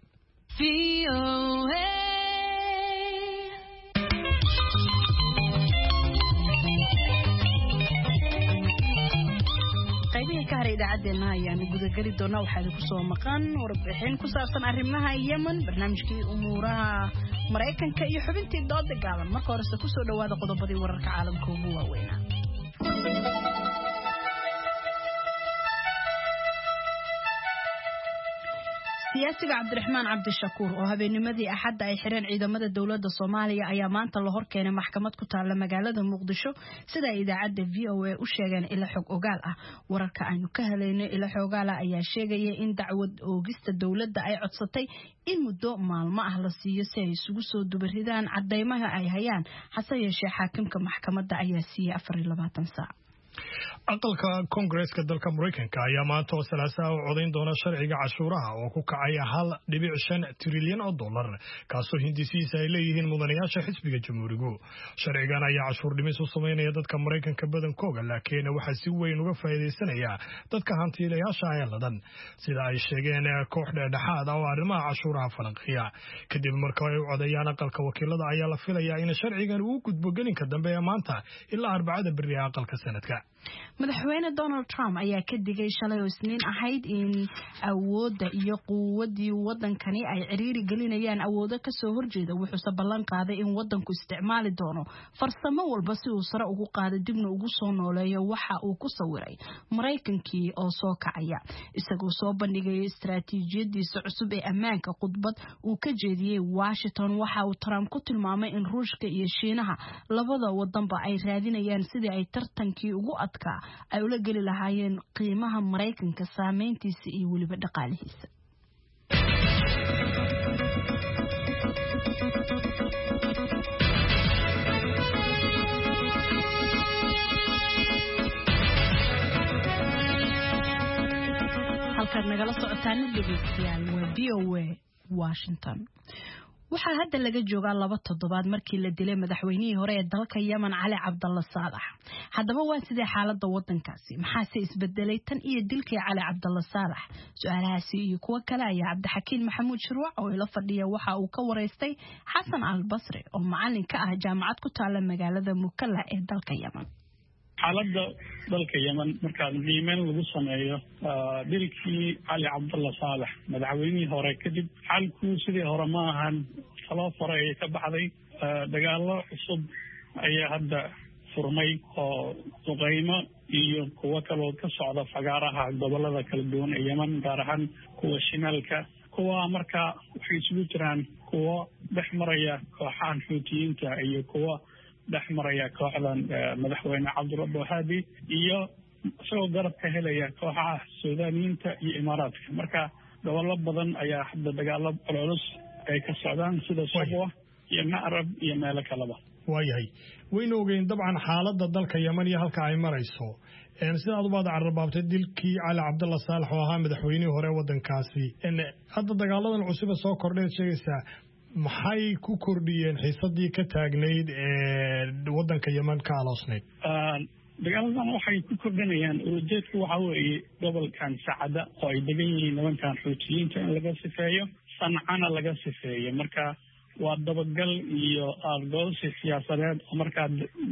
qaybihii ka haray idaacadeena ayaan gudagali doonaa waxaa idinku soo maqan warbixin ku saabsan arrimaha Yemen barnaamijkii umuuraha Mareykanka iyo xubintii dooda gaaban marka hore ku soo dhawaada qodobadii wararka caalamka ugu waaweyn siyaasiga Cabdiraxmaan Cabdishakuur oo habeennimadii Axadda ay xireen ciidamada dawladda Soomaaliya ayaa maanta la hor keenay maxkamad ku taala magaalada Muqdisho sida idaacadda VOA u sheegeen ila xog ogaal ah wararka aanu ka helaynay ila xogaal ayaa sheegaya in dacwad oogista dawladda ay codsatay in muddo maalmo ah la siiyo si ay isugu soo dubaridaan cadeymaha ay hayaan hase yeeshee xaakimka maxkamadda ayaa siiyay 24 saac aqalka Congress-ka dalka Mareykanka ayaa maanta oo Salaasaa u codayn doona sharciga cashuuraha oo ku kacay 1.5 trilyan oo dollar kaasoo hindisiisa ay leeyihiin mudanayaasha xisbiga Jamhuurigu sharcigan ayaa cashuur dhimis u sameynaya dadka Mareykanka badankooda laakiin waxa si weyn uga faa'iideysanaya dadka hantiilayaasha ay ladan sida ay sheegeen koox dhexdhexaad oo arrimaha cashuuraha falanqiya kadib markii ay u codayaan aqalka wakiilada ayaa la filayaa in sharcigan uu gudbo gelinka dambe ee maanta ilaa Arbacada beri aqalka sanadka madaxweyne Donald Trump ayaa ka digay shalay oo Isniin ahayd in awoodda iyo quwadii wadankani ay ciriiri gelinayaan awoodo ka soo horjeeda wuxuu ballan qaaday in wadanku isticmaali doono farsamo walba si uu sare ugu qaado dibna ugu soo nooleeyo waxa uu ku sawiray Mareykankii oo soo kacaya isagoo soo bandhigay istaraatiijiyadiisa cusub ee ammaanka khudbad uu ka jeediyay Washington waxa uu Trump ku tilmaamay in Ruushka iyo Shiinaha labada wadanba ay raadinayaan sidii ay tartankii ugu ay ula geli lahaayeen qiimaha Mareykanka saameyntiisa iyo waliba dhaqaalihiisa halkaad nagala socotaan dhegeystayaal waa VOA Washington waxaa hadda laga joogaa 2 toddobaad markii la dilay madaxweynihii hore ee dalka Yemen Cali Cabdalla Saalax haddaba waa sidee xaaladda wadankaasi maxaa se isbedelay tan iyo dilkii Cali Cabdalla Saalax su'aalahaasi iyo kuwa kale ayaa Cabdixakiin Maxamuud Shirwac oo ila fadhiya waxa uu ka wareystay Xasan Al-Basri oo macallin ka ah jaamacad ku taala magaalada Mukalla ee dalka Yemen xaaladda dalka Yemen marka qiimeyn lagu sameeyo dilkii Cali Cabdalla Saalax madaxweynihii hore kadib xalku sidii hore ma ahan falo faray ka baxday dagaalo cusub ayaa hadda furmay oo duqeymo iyo kuwa kale oo ka socda fagaaraha gobolada kala duwan ee Yemen gaar ahaan kuwa shimaalka kuwa marka waxay isugu jiraan kuwa dhex maraya kooxahan Xuutiyiinta iyo kuwa dhex maraya kooxdan madaxweyne Cabdirabbi Hadi iyo soo garab ka helaya kooxaha Suudaaniyiinta iyo Imaaraadka marka gobollo badan ayaa hadda dagaalo culus ay ka socdaan sida Sabwa iyo Ma'rab iyo meelo kaleba waayahay waynu ogeyn dabcan xaaladda dalka Yemen iyo halka ay marayso sida aad u baad carrabaabtay dilkii Cali Cabdalla Saalax oo ahaa madaxweynihii hore waddankaasi hadda dagaaladan cusub soo kordhay sheegaysaa maxay ku kordhiyeen xiisadii ka taagnayd waddanka Yemen ka aloosnayd dagaaladan waxay ku kordhinayaan ujeedku waxa weeye gobolkan Sacada oo ay degan yihiin nimankan Xuutiyiinta in laga sifeeyo Sancana laga sifeeyo marka waa dabagal iyo argoosi siyaasadeed oo markaa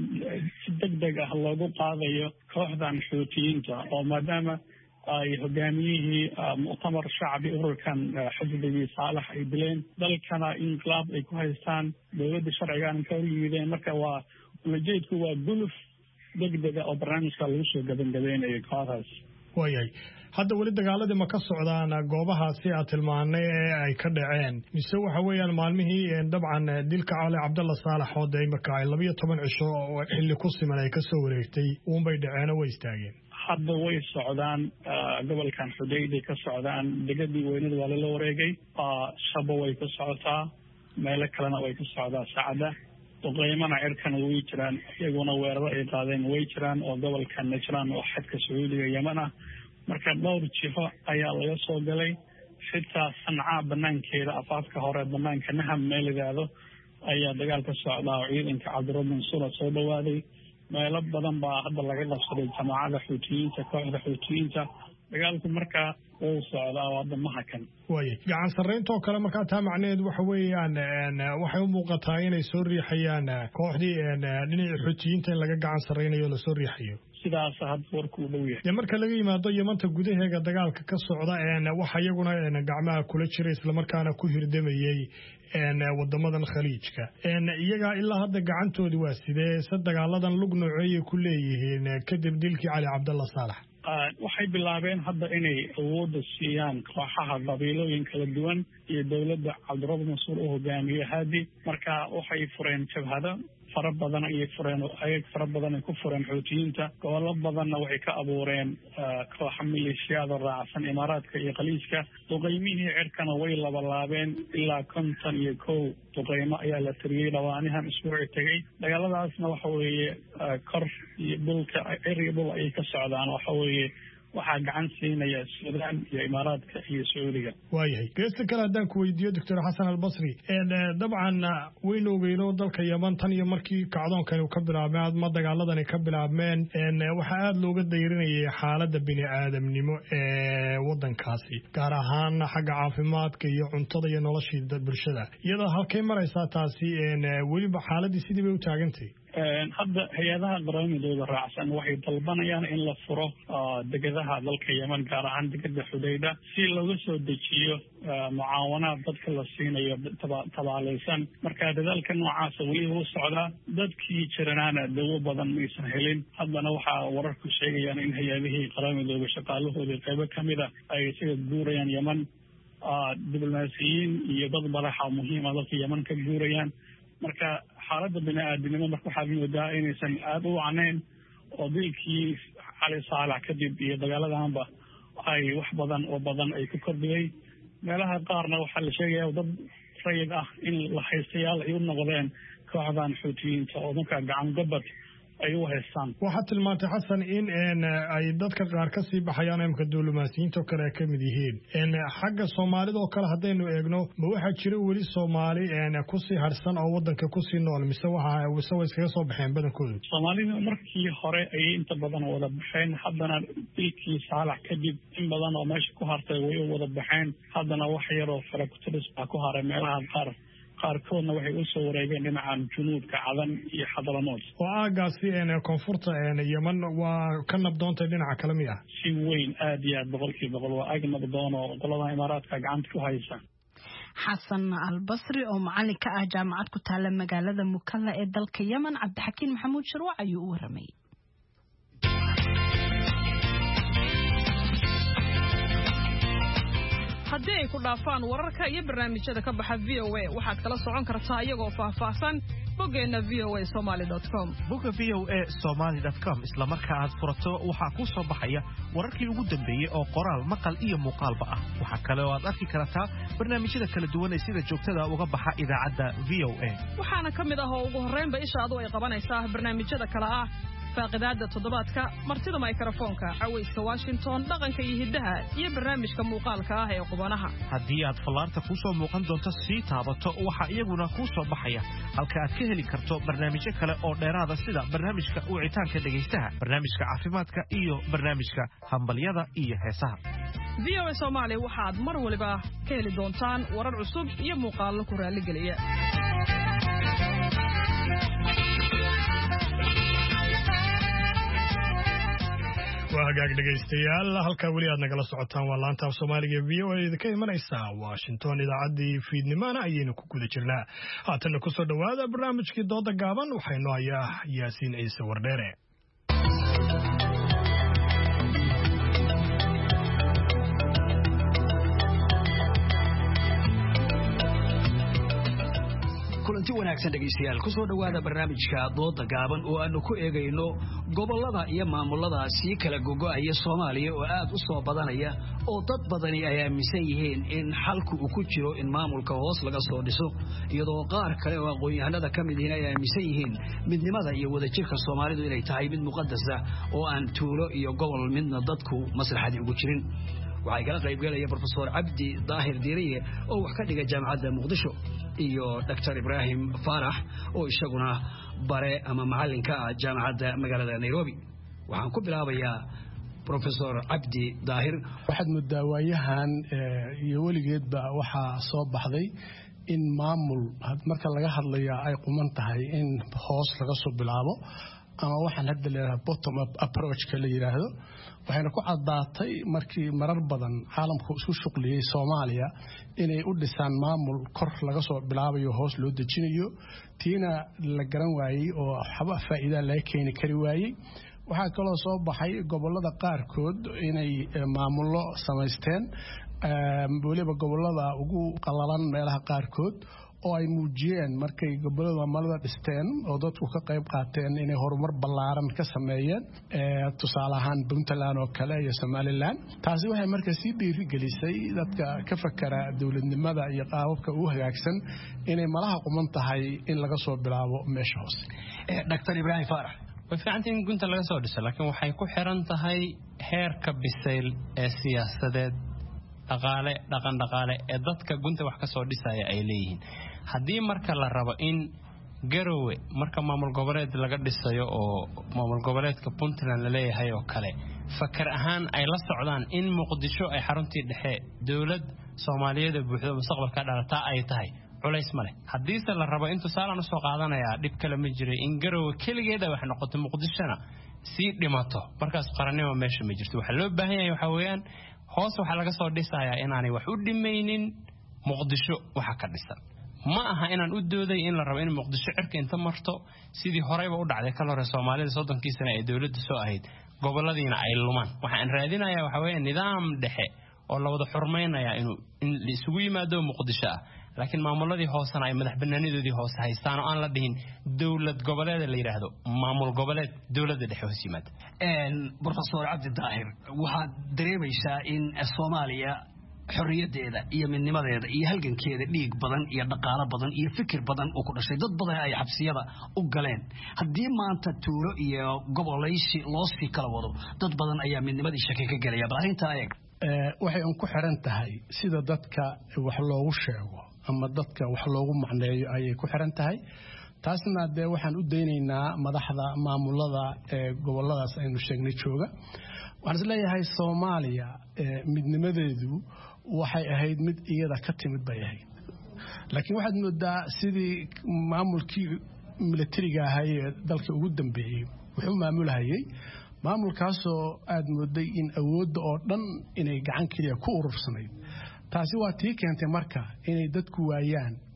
si degdeg ah loogu qaadayo kooxdan Xuutiyiinta oo maadaama ay hogaamiyihii mu'tamar shacbi ururkan xisbigii Saalax ay dileen dalkana inqilaab ay ku haystaan dowladda sharciga ka yimideen marka waa ujeedku waa guluf degdega oo barnaamijka lagu soo gabagabeynayo kooxdaas waayahay hadda weli dagaaladii ma ka socdaan goobahaasi aad tilmaanay ee ay ka dhaceen mise waxa weeyaan maalmihii dabcan dilka Cali Cabdalla Saalax oo imika ay 12 cisho oo xilli ku siman ay ka soo wareegtay uunbay dhaceen way istaageen hadda way socdaan gobolkan Xudaydi ka socdaan degadii weynada waa la wareegay shabo way ka socotaa meelo kalena way ka socdaa Sacada وقيمنا عركنا ويجران يقولون ويرضى إيقاظين ويجران وقبل كان نجران وحد كسعودية يمنا مركز دور الشفاء أي الله يصوب لي حتى صنعاء بنان كيرا أفاق هورا بنان كنهم ميل ذاذو أي دقال كالسعودة وعيد إنك عبدالله من صورة صوبة وادي ما يلبضن بأحد الله قد صدر الجماعة حوتيين تكوه حوتيين dagaalku markaa uu socdaa wada mahakan way gacan sareynto kale markaa taa macneed waxa weeyaan waxay u muuqataa inay soo riixayaan kooxdii dhinaca Xuutiyiinta in laga gacan sareynayo la soo riixayo sidaas had warku dhow yahay marka laga yimaado Yemanta gudaheega dagaalka ka socda waxa iyaguna gacmaha kula jiray isla markaana ku hirdamayay wadamadan khaliijka iyaga ilaa hadda gacantoodi waa sidee dagaaladan lug nooceeyay ku leeyihiin kadib dilkii Cali Cabdalla Saalax waxay bilaabeen hadda inay awood siiyaan kooxaha qabiilooyin kala duwan iyo dawladda Cabdirabbi Mansuur oo hogaamiye hadi marka waxay fureen jabhada fara badan ay fureen ayag fara badan ay ku fureen Xuutiyiinta gobollo badanna waxay ka abuureen kooxo milishiyada raacsan Imaaraadka iyo Khaliijka duqeymihii cirkana way labalaabeen ilaa 51 duqeymo ayaa la tiriyay dhawaanahan isbuuci tagay dagaaladaasna waxa weeye kor iyo dhulka ciribul ay ka socdaan waxa weeye waxaa gacan siinaya Suudaan iyo Imaaraadka iyo Sacuudiga waayahay geesta kale haddaan ku weydiiyo Dr. Xasan Albasri dabcan waynu ogeyno dalka Yemen tan iyo markii kacdoonkan uu ka bilaabmay ma dagaaladani ka bilaabmeen waxa aad looga dayrinayay xaaladda bini'aadamnimo ee wadankaasi gaar ahaan xagga caafimaadka iyo cuntada iyo nolosha bulshada iyadoo halkay maraysaa taasi weliba xaaladii sidii bay u taagantay hadda hay'adaha qaranidooda raacsan waxay dalbanayaan in la furo degadaha dalka Yemen gaar ahaan degada Xudayda si looga soo dejiyo mucaawanaad dadka la siinayo tabaalaysan marka dadaalka noocaas weli uu socdaa dadkii jiranaana dawo badan ma aysan helin haddana waxa wararku sheegayaan in hay'adihii qaranidooda shaqaalahooda qayb kamida ay sida guurayaan Yemen diblomaasiyiin iyo dad madaxa muhiim ah dalka Yemen ka guurayaan marka xaaladda bini'aadanimo marka waxaa moodaa inaysan aad u wacnayn oo dilkii Cali Saalax kadib iyo dagaaladanba ay wax badan ay ku kordhiyay meelaha qaarna waxaa la sheegayaa dad rayid ah in la haystayaal ay u noqdeen kooxdan Xuutiyiinta oo marka gacan gabad ay u haystaan waxa tilmaantay Xasan in ay dadka qaar ka sii baxayaan imka dawlamaasiinta kale ka mid yihiin xagga Soomaalida oo kale hadaynu eegno ma waxa jira wali Soomaali ku sii harsan oo wadanka ku sii nool mise waxa way iskaga soo baxeen badankooda Soomaalida markii hore ay inta badan wada baxeen haddana dilkii Saalax kadib in badan oo meesha ku hartay way wada baxeen haddana wax yar oo fara ku tiris ku haray meelaha qaarkoodna waxay u soo wareegeen dhinacan junuubka Cadan iyo Xadaramood oo aagaasi koonfurta Yemen waa ka nabdoontay dhinaca kale miya si weyn aad iyo aad boqolkiiba boqol waa ag nabdoon oo qolada Imaaraadka gacanta ku haysa Xasan Albasri oo macallin ka ah jaamacad ku taala magaalada Mukalla ee dalka Yemen Cabdixakiin Maxamuud Sharwac ayuu u waramay haddii ay ku dhaafaan wararka iyo barnaamijyada ka baxa VOA waxaad kala socon kartaa iyagoo faahfaahsan boggeena voasomali.com. bogga voasomali.com isla marka aad furato waxaa ku soo baxaya wararkii ugu dambeeyay oo qoraal maqal iyo muuqaalba ah. waxa kale oo aad arki kartaa barnaamijyada kala duwan ee sida joogtada uga baxa idaacadda VOA. waxaana ka mid ah oo ugu horreynba ishaadu ay qabanaysaa barnaamijyada kala ah faaqidaada toddobaadka martida mikrofoonka cawayska Washington dhaqanka iyo hidaha iyo barnaamijka muuqaalka ah ee qubanaha. haddii aad fallaarta ku soo muuqan doonto sii taabato waxa iyaguna ku soo baxaya halka aad ka heli karto barnaamijyo kale oo dheeraada sida barnaamijka wicitaanka dhagaystaha, barnaamijka caafimaadka iyo barnaamijka hambalyada iyo heesaha. VOA Somali waxaad mar waliba ka heli doontaan warar cusub iyo muuqaallo ku raali geliya. waa hagaag dhegaystayaal halkaa weli aad nagala socotaan waa laanta af soomaaliga VOA ka imanaysa Washington idaacaddii fiidnimana ayaynu ku guda jirnaa. haatanna ku soo dhowaada barnaamijkii dooda gaaban waxaynu hayaa Yaasiin Ciise Wardheere. kulanti wanaagsan dhageystayaal ku soo dhawaada barnaamijka dooda gaaban oo aanu ku eegayno gobolada iyo maamulada si kala gogo'aya Soomaaliya oo aad u soo badanaya oo dad badani ay aaminsan yihiin in xalku uu ku jiro in maamulka hoos laga soo dhiso iyadoo qaar kale oo aqoon-yahanada ka mid yihiin ay aaminsan yihiin midnimada iyo wadajirka Soomaalidu inay tahay mid muqadas ah oo aan tuulo iyo gobol midna dadku maslaxadii ugu jirin. waxay kala qayb galaya Professor Abdi Daahir Diiriye oo wax ka dhiga jaamacadda Muqdisho iyo Dr. Ibrahim Farax oo isaguna bare ama macalinka jaamacadda magaalada Nairobi. waxaan ku bilaabayaa Professor Abdi Daahir. waxaad mudaawayahan iyo weligeedba waxaa soo baxday in maamul marka laga hadlayo ay quman tahay in hoos laga soo bilaabo ama waxaan hadda leeyahay bottom up approach ka la yiraahdo. waxayna ku cadaatay markii marar badan caalamku isku shuqliyay Soomaaliya inay u dhisaan maamul kor laga soo bilaabayo hoos loo dejinayo tiina la garan waayay oo waxba faa'iido laga keeni kari waayay. waxaa kaloo soo baxay gobolada qaarkood inay maamulo samaysteen waliba gobolada ugu qalalan meelaha qaarkood oo ay muujiyeen markay gobolada maamulada dhisteen oo dadku ka qayb qaateen inay horumar ballaaran ka sameeyeen tusaale ahaan Puntland oo kale iyo Somaliland. taasi waxay markaa sii dhiirigelisay dadka ka fakara dawladnimada iyo qaababka u hagaagsan inay malaha quman tahay in laga soo bilaabo meesha hoose. Dr. Ibrahim Farax way fiicantahay in gunta laga soo dhiso laakiin waxay ku xiran tahay heerka bisayl ee siyaasadeed dhaqan-dhaqaale ee dadka gunta wax ka soo dhisaya ay leeyihiin. haddii marka la rabo in Garowe marka maamul goboleed laga dhisayo oo maamul goboleedka Puntland la leeyahay oo kale fakar ahaan ay la socdaan in Muqdisho ay xaruntii dhexe dawlad Soomaaliyeed buuxda mustaqbalka dhalata ay tahay culays male. haddii se la rabo in tusaale aan soo qaadanayaa dhib kale ma jiray in Garowe kaligeeda wax noqoto Muqdishona si dhimato markaas qarannimo meesha ma jirto. waxa loo baahan yahay waxa weeyaan hoos waxa laga soo dhisayaa inaanay wax u dhimaynin Muqdisho waxa ka dhisan. ma aha inaan u dooday in la rabo in Muqdisho cirka inta marto sidii horeyba u dhacday kala hore Soomaalida 30 sano ee dawladda soo ahayd goboladiina ay lumaan. waxaan raadinayaa waxa weeye nidaam dhexe oo la wada xurmeynaya in la isugu yimaado Muqdisho ah laakiin maamuladii hoosana ay madax banaanidoodii hoos haystaan oo aan la dhihin dawlad goboleed la yiraahdo maamul goboleed dawladda dhexe hoos yimaad. Professor Abdi Daahir waxaad dareemaysaa in Soomaaliya xorriyadeeda iyo midnimadeeda iyo halgankeeda dhiig badan iyo dhaqaale badan iyo fikir badan oo ku dhashay dad badan ay xabsiyada u galeen. haddii maanta tuulo iyo gobolaysi loo sii kala wado dad badan ayaa midnimadii shaki ka galaya. bal arrintaa eeg waxay ku xiran tahay sida dadka wax loogu sheego ama dadka wax loogu macneeyo ayay ku xiran tahay. taasna dee waxaan u daynaynaa madaxda maamulada ee goboladaas aynu sheegnay jooga. waxaan isleeyahay Soomaaliya midnimadeedu waxay ahayd mid iyada ka timid bay ahayd laakiin waxaad moodaa sidii maamulkii militariga ahaa ee dalka ugu dambeeyay wuxuu maamulhayay maamulkaasoo aad mooday in awoodda oo dhan inay gacan kaliya ku urursanayd. taasi waa tii keentay marka inay dadku waayaan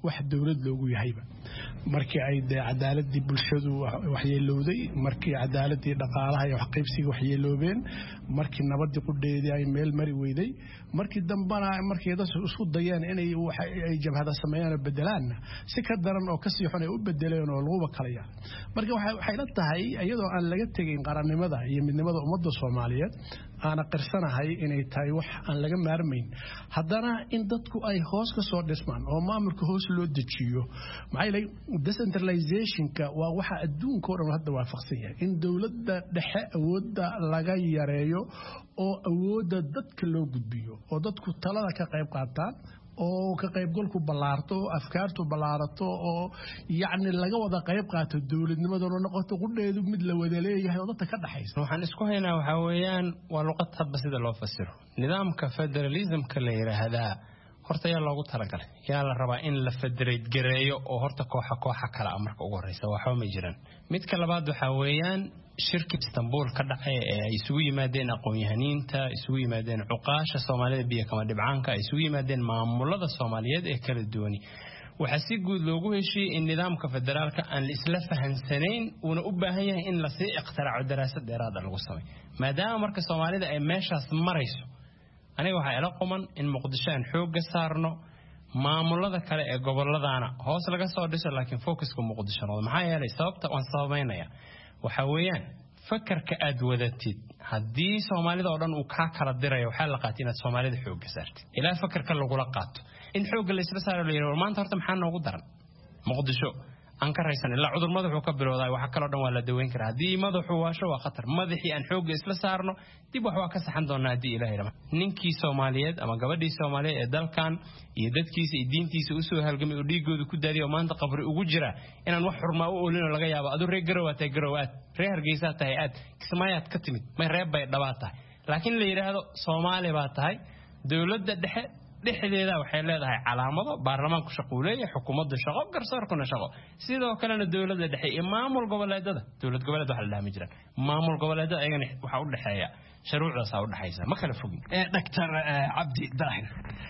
wax dawlad loogu yahayba markii ay cadaaladii bulshadu waxyeelowday markii cadaaladii dhaqaalaha iyo wax qaybsiga waxyeeloobeen markii nabadii qudheedii ay meel mari weyday markii dambana markii dad isku dayeen inay ay jabhada sameeyaan bedelaan si ka daran oo ka sii xun ay u bedeleen oo lagu bakalaya marka waxay la tahay iyadoo aan laga tagin qarannimada iyo midnimada ummadda Soomaaliyeed aan qirsanahay inay tahay wax aan laga maarmayn haddana in dadku ay hoos ka soo dhismaan oo maamulka hoos loo dejiyo maxay decentralization-ka waa waxa adduunka oo dhan hadda waafaqsan yahay in dawladda dhexe awoodda laga yareeyo oo awoodda dadka loo gudbiyo oo dadku talada ka qayb qaataan oo ka qaybgalku ballaarto afkaartu ballaarato oo yacni laga wada qayb qaato dawladnimaduna noqoto qudheedu mid la wada leeyahay oo dadka ka dhaxaysa waxaan isku haynaa waxa weeyaan waa luqad hadba sida loo fasiro nidaamka federalismka la yiraahdaa horta yaa loogu talagalay yaa la rabaa in la federate gareeyo oo horta kooxa kala marka ugu horeysa waxa ma jiraan midka labaad waxa weeyaan shirkii Istanbul ka dhacay ee ay isugu yimaadeen aqoon-yahaniinta isugu yimaadeen cuqaasha Soomaalida biyo kama dhibcaanka ay isugu yimaadeen maamulada Soomaaliyeed ee kala duwan waxa si guud loogu heshiiyay in nidaamka federaalka aan isla fahansanayn una u baahan yahay in la sii iqtiraaco daraasad dheeraad lagu sameeyo maadaama marka Soomaalida ay meeshaas marayso aniga waxa ila quman in Muqdisho aan xoog saarno maamulada kale ee gobolladana hoos laga soo dhiso laakiin focuska Muqdisho maxaa yeelay sababta aan sababeynaya waxa weeyaan fakarka aad wadatid haddii Soomaalida oo dhan uu ka kala dirayo waxa la qaatin inaad Soomaalida xoog saartid ilaa fakarka lagu la qaato in xoog la isla saaro leeyahay maanta horta maxaa noogu daran Muqdisho aan ka raysan ilaa cudur madaxu ka bilowday waxa kala dhan waa la daweyn karaa hadii madaxu waasho waa khatar madaxii aan xoog isla saarno dib wax waa ka saxan doonaa hadii ilaahay rama ninkii Soomaaliyeed ama gabadhii Soomaaliyeed ee dalkan iyo dadkiisa iyo diintiisa u soo halgamay oo dhiigooda ku daadiyo maanta qabri ugu jira inaan wax xurmaa u oolin laga yaabo adu reer garowaatay garowaad reer Hargeysa tahay aad kismaayaad ka timid may reeb bay dhabaatay laakiin la yiraahdo Soomaali baa tahay dawladda dhexe dhexdeeda waxay leedahay calaamado baarlamaanku shaqooleeyahay xukuumadda shaqo garsoorkuna shaqo sidoo kalena dawladda dhexe iyo maamul goboleedada dawlad goboleed waxa la dhaami jiraan maamul goboleedada ayagana waxa u dhaxeeya shuruucdaas u dhaxaysa ma kala fogin Dr. Cabdi Daahir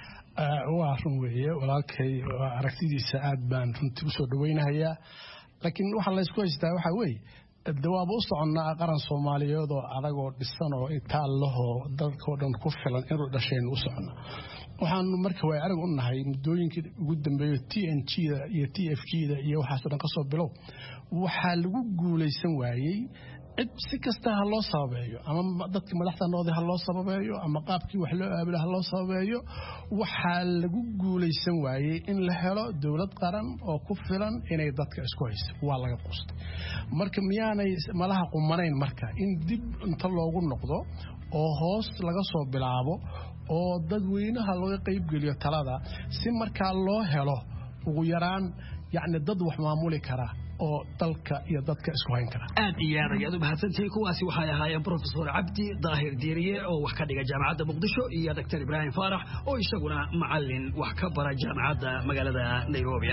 waa run weeye walaalkay aragtidiisa aad baan runtii u soo dhaweynayaa laakiin waxa la isku haystaa waxa weeye dawaab u soconnaa qaran Soomaaliyeed oo adag oo dhisan oo inta laho dadkoo dhan ku filan inuu dhasheen u socno waxaan marka way arag u nahay muddooyinkii ugu dambeeyay TNG-da iyo TFG-da iyo waxa soo dhan ka soo bilow waxa lagu guuleysan waayay cid si kasta ha loo sababeeyo ama dadka madaxda ha loo sababeeyo ama qaabkii wax loo aabilo ha loo sababeeyo waxa lagu guuleysan waayay in la helo dawlad qaran oo ku filan inay dadka isku hayso waa laga qustay marka miyaanay malaha qumanayn marka in dib inta loogu noqdo oo hoos laga soo bilaabo oo dadweynaha looga qayb geliyo talada si marka loo helo ugu yaraan yacni dad wax maamuli kara oo dalka iyo dadka isku hayn kara aad iyo aad ayaad u mahadsantahay kuwaasi waxay ahaayeen Professor Cabdi Daahir Diiriye oo wax ka dhiga jaamacadda Muqdisho iyo Dr. Ibrahim Faarax oo isaguna macallin wax ka bara jaamacadda magaalada Nairobi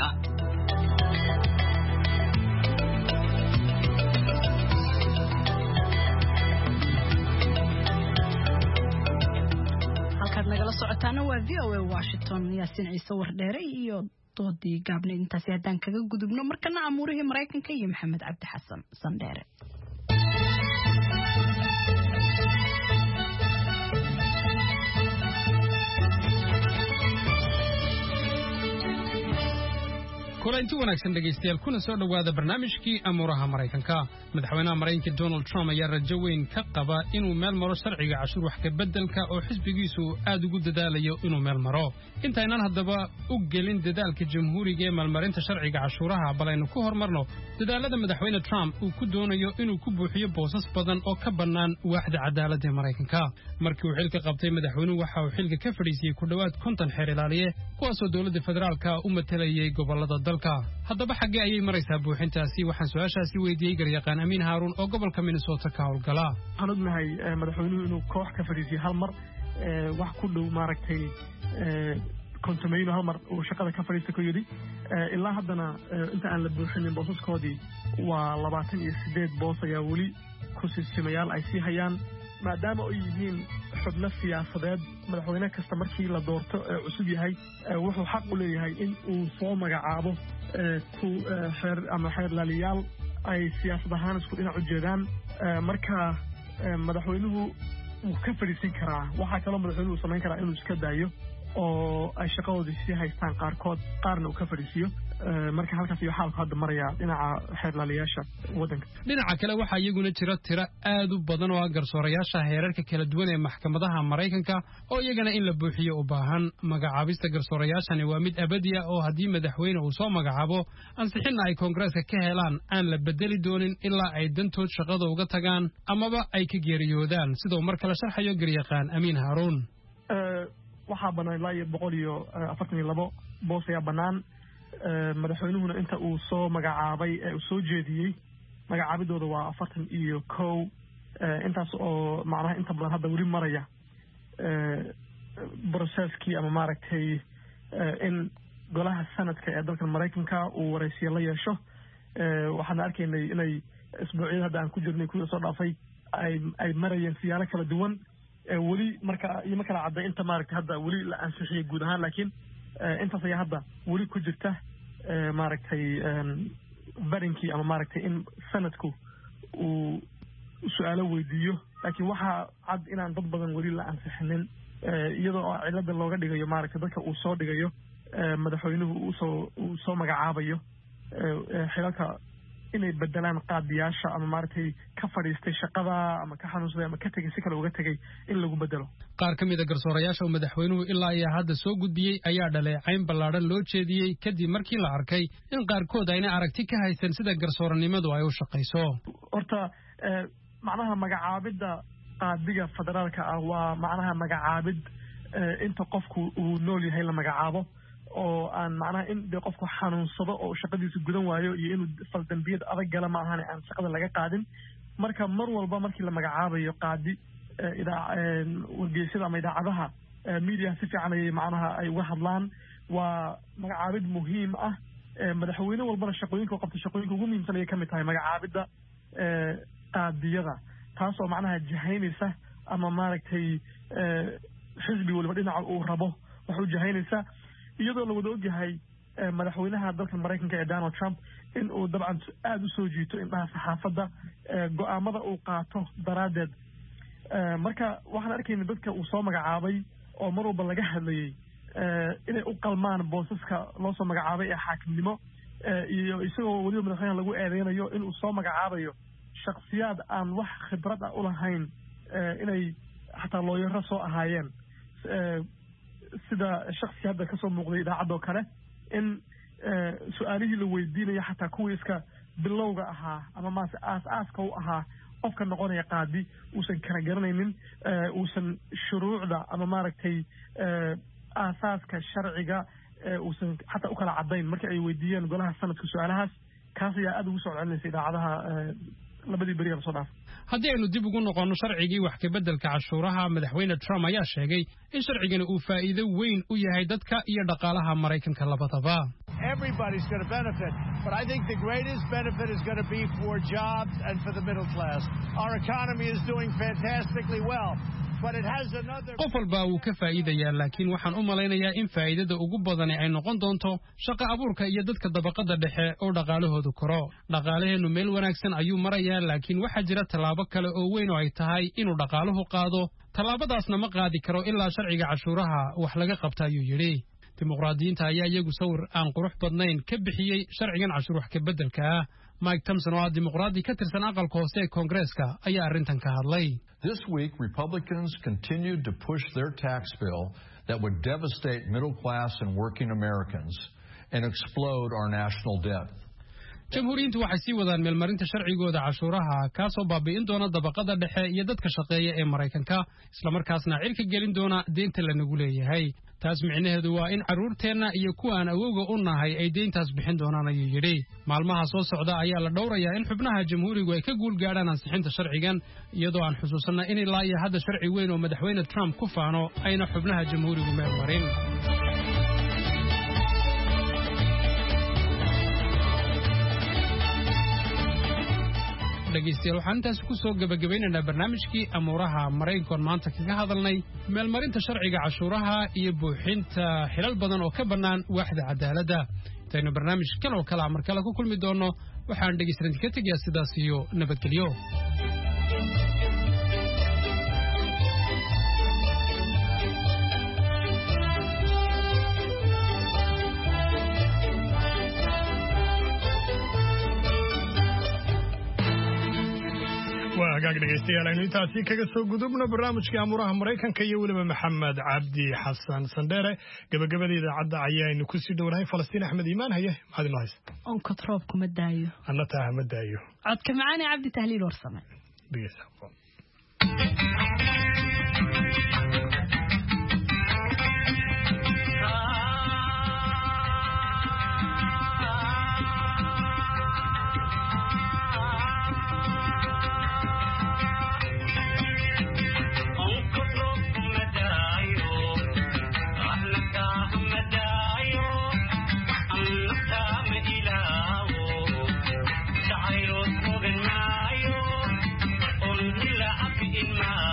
halkaad nagala socotaana waa VOA Washington Yaasin Ciise Wardheere iyo doodii gaabna intaasi haddaan kaga gudubno markana amuurihii Mareykanka iyo Maxamed Cabdi Xasan Sandheere kulanti wanaagsan dhageystayaal kuna soo dhawaada barnaamijkii amuuraha Mareykanka madaxweynaha Mareykanka Donald Trump ayaa rajo weyn ka qaba inuu meel maro sharciga cashuur wax ka bedelka oo xisbigiisu aad ugu dadaalayo inuu meel maro intaynaan haddaba u gelin dadaalka jamhuuriga ee maalmarinta sharciga cashuuraha balaynu ku hormarno dadaalada madaxweyne Trump uu ku doonayo inuu ku buuxiyo boosas badan oo ka bannaan waaxda cadaaladda ee Mareykanka markii uu xilka qabtay madaxweynuhu waxa uu xilka ka fadhiisiyay ku dhawaad 50 xeer ilaaliye kuwaasoo dowladda federaalka u matalayay gobolada dalka haddaba xaggee ayay maraysaa buuxintaasi waxaan su-aashaasi weydiiyey garyaqaan Amiin Haaruun oo gobolka Minnesota ka howlgala waxaan ognahay madaxweynuhu inuu koox ka fadhiisiyay hal mar wax ku dhow maaragtay kontamayno hal mar uu shaqada ka fadhiista ku yidhi ilaa haddana inta aan la buuxinin boosaskoodii waa 28 boos ayaa weli ku siisimayaal ay sii hayaan maadaama ay yihiin xubno siyaasadeed madaxweyne kasta markii la doorto ee cusub yahay wuxuu xaq u leeyahay in uu soo magacaabo xeerlaaliyaal ay siyaasad ahaan isku dhinac u jeedaan marka madaxweynuhu wuu ka fadhiisin karaa waxaa kaloo madaxweynuhu samayn karaa inuu iska daayo oo ay shaqadoodii sii haystaan qaarna uu ka fadhiisiyo marka halkaas iyo xaalku hadda maraya dhinaca xeerlaaliyaasha waddanka dhinaca kale waxaa iyaguna jira tiro aad u badan oo ah garsoorayaasha heerarka kala duwan ee maxkamadaha Maraykanka oo iyagana in la buuxiyo u baahan magacaabista garsoorayaashani waa mid abadi ah oo haddii madaxweyne uu soo magacaabo ansixinna ay koongareeska ka helaan aan la bedeli doonin ilaa ay dantood shaqada uga tagaan amaba ay ka geeriyoodaan sidoo mar kale sharxayo garyaqaan Amiin Haruun waxaa bannaan ilaa iyo 142 boos ayaa bannaan madaxweynuhuna inta uu soo magacaabay ee uu soo jeediyey magacaabidooda waa 41 intaas oo macnaha inta badan hadda weli maraya processkii ama maaragtay in golaha sanadka ee dalka Maraykanka uu waraysiyo la yeesho waxaan arkaynay inay isbuucyada hadda aan ku jirnay kuwa soo dhaafay ay marayeen siyaalo kala duwan weli marka iyo kala caday inta maaragtay hadda weli la ansixiyay guud ahaan laakiin intaas ayaa hadda weli ku jirta maaragtay barinkii ama maaragtay in sanadku uu su'aalo weydiiyo laakiin waxaa cad inaan dad badan weli la ansixinin iyadoo oo cilada looga dhigayo maaragtay dadka uu soo dhigayo madaxweynuhu uu soo magacaabayo xilalka inay bedelaan qaadiyaasha ama maaragtay ka fadhiistay shaqada ama ka xanuunsaday ama ka tegay si kale uga tegay in lagu bedelo qaar ka mid ah garsoorayaasha oo madaxweynuhu ilaa iyo hadda soo gudbiyey ayaa dhaleecayn ballaaran loo jeediyey kadib markii la arkay in qaarkood ayna aragti ka haysan sida garsooranimadu ay u shaqayso horta macnaha magacaabidda qaadiga federaalka ah waa macnaha magacaabid inta qofku uu nool yahay la magacaabo oo aan macnaha in qofku xanuunsado oo shaqadiisa gudan waayo iyo inuu faldambiyad adag gala ma ahan aan shaqada laga qaadin marka mar walba markii la magacaabayo qaadi wargeysyada ama idaacadaha media si fiican ay macnaha ay uga hadlaan waa magacaabid muhiim ah madaxweyne walbana shaqooyinka qabta shaqooyinka ugu muhiimsan ay kamid tahay magacaabidda qaadiyada taasoo macnaha jahaynaysa ama maaragtay xisbi waliba dhinaca uu rabo wuxuu jahaynaysa iyadoo la wada ogyahay madaxweynaha dalka Maraykanka ee Donald Trump in uu dabcan aad u soo jiito indhaha saxaafadda go'aamada uu qaato daraadeed marka waxaan arkaynay dadka uu soo magacaabay oo mar walba laga hadlayay inay u qalmaan boosaska loo soo magacaabay ee xaakimnimo iyo isagoo waliba madaxweynaha lagu eedeynayo in uu soo magacaabayo shakhsiyaad aan wax khibrad ah u lahayn inay xataa looyaro soo ahaayeen sida shakhsi hadda ka soo muuqday idaacadoo kale in su'aalihii la weydiinayo xataa kuwii iska bilowga ahaa ama maase aas-aaska u ahaa qofka noqonaya qaadi uusan kala garanaynin uusan shuruucda ama maaragtay aasaaska sharciga uusan xataa u kala caddayn markii ay weydiiyeen golaha sanadka su'aalahaas kaas ayaa aad ugu soo celinaysa idaacadaha labadii beri la soo dhaaf haddii aynu dib ugu noqonno sharcigii wax ka beddelka cashuuraha madaxweyne Trump ayaa sheegay in sharcigani uu faa'iido weyn u yahay dadka iyo dhaqaalaha Maraykanka labadaba Everybody's going to benefit, but I think the greatest benefit is going to be for jobs and for the middle class. Our economy is doing fantastically well. qof walba wuu ka faa'iidayaa laakiin waxaan u malaynayaa in faa'iidada ugu badani ay noqon doonto shaqo abuurka iyo dadka dabaqada dhexe oo dhaqaalahoodu koro dhaqaalaheennu meel wanaagsan ayuu marayaa laakiin waxaa jira tallaabo kale oo weyn oo ay tahay inuu dhaqaaluhu qaado tallaabadaasna ma qaadi karo ilaa sharciga cashuuraha wax laga qabta ayuu yidhi dimuqraadiyiinta ayaa iyagu sawir aan qurux badnayn ka bixiyey sharcigan cashuur wax ka beddelka ah Mike Thompson oo dimuqraadi ka tirsan aqalka hoose ee Koongareeska ayaa arrintan ka hadlay This week Republicans continued to push their tax bill that would devastate middle class and working Americans and explode our national debt. Jamhuuriyiintu waxay sii wadaan meelmarinta sharcigooda cashuuraha kaasoo baabi'in doona dabaqada dhexe iyo dadka shaqeeya ee Maraykanka isla markaasna cirka gelin doona deynta la nagu leeyahay taas micnaheedu waa in carruurteenna iyo kuwa aan awowga u nahay ay deyntaas bixin doonaan ayuu yidhi maalmaha soo socda ayaa la dhowrayaa in xubnaha jamhuurigu ay ka guul gaadhaan ansixinta sharcigan iyadoo aan xusuusanna in ilaa iyo hadda sharci weyn oo madaxweyne Trump ku faano ayna xubnaha jamhuurigu meel marin dhegaystayaal waxaan intaas ku soo gabagabaynaynaa barnaamijkii amuuraha maraykankoon maanta kaga hadalnay meelmarinta sharciga cashuuraha iyo buuxinta xilal badan oo ka bannaan waaxda cadaaladda intaynu barnaamij kan oo kale mar kale ku kulmi doonno waxaan dhegaystayaal ka tegayaa sidaas iyo nabadgelyo وهاجاك دغيستيال aynu intaasi kaga soo gudubno barnaamijkii amuraha Mareykanka iyo waliba Maxamed Cabdi Xasan Sandere gabagabada idaacada ayaynu ku sii dhownahay Falastiin Axmed Iimaan haye maxaad noo haysaa on katroob kuma daayo anna taa ma daayo codka macaani Cabdi Tahliil warsame dhigeysa in my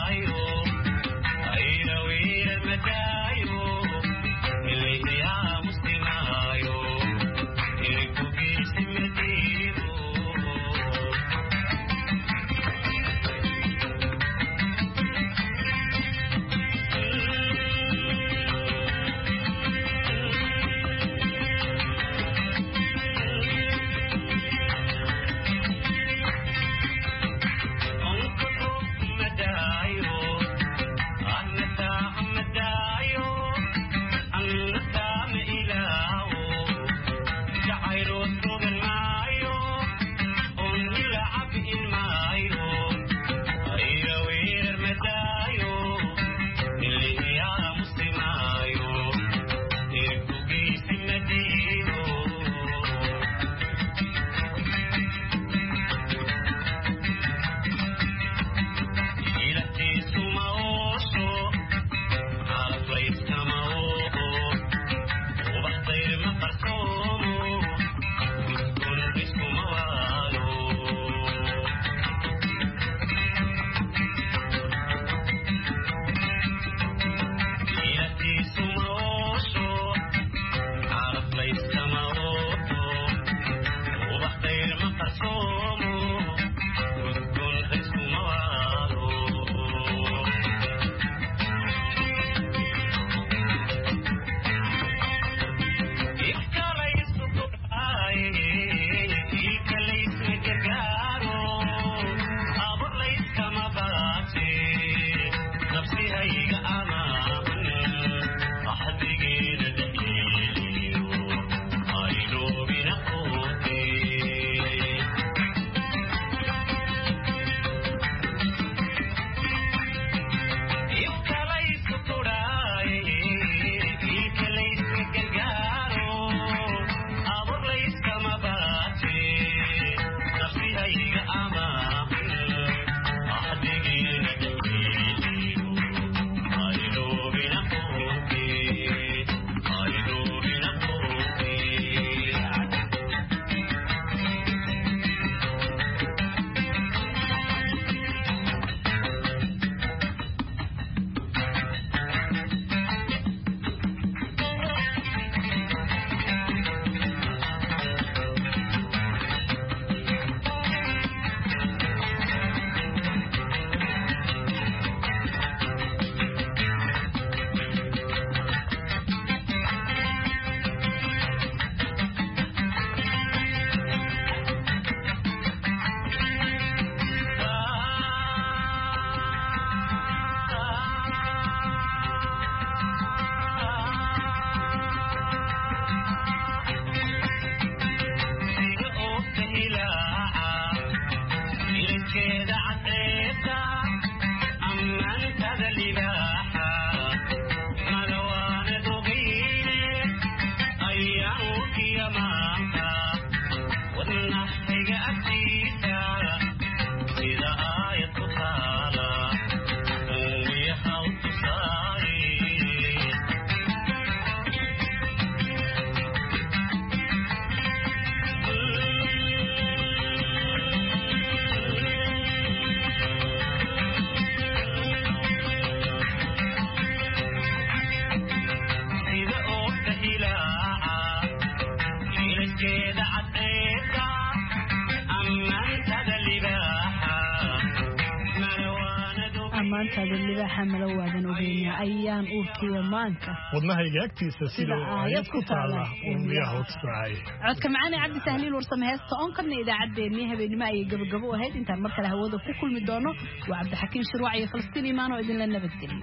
ammaantaada libaaxa malowaadan ogeyna ayaan uurkiiba maanka wadnahayga agtiisa sida aayad ku taala urmiyaha udsacay codka macaane cabdi tahliil warsame heesta onkadna idaacaddeenii habeenimo ayay gabagabo ahayd intaan mar kale hawada ku kulmi doono waa cabdixakiin shirwac iyo falastiin imaan oo idinla nabadgeliyo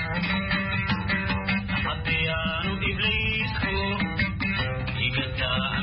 haddiyaanu ibliisku igata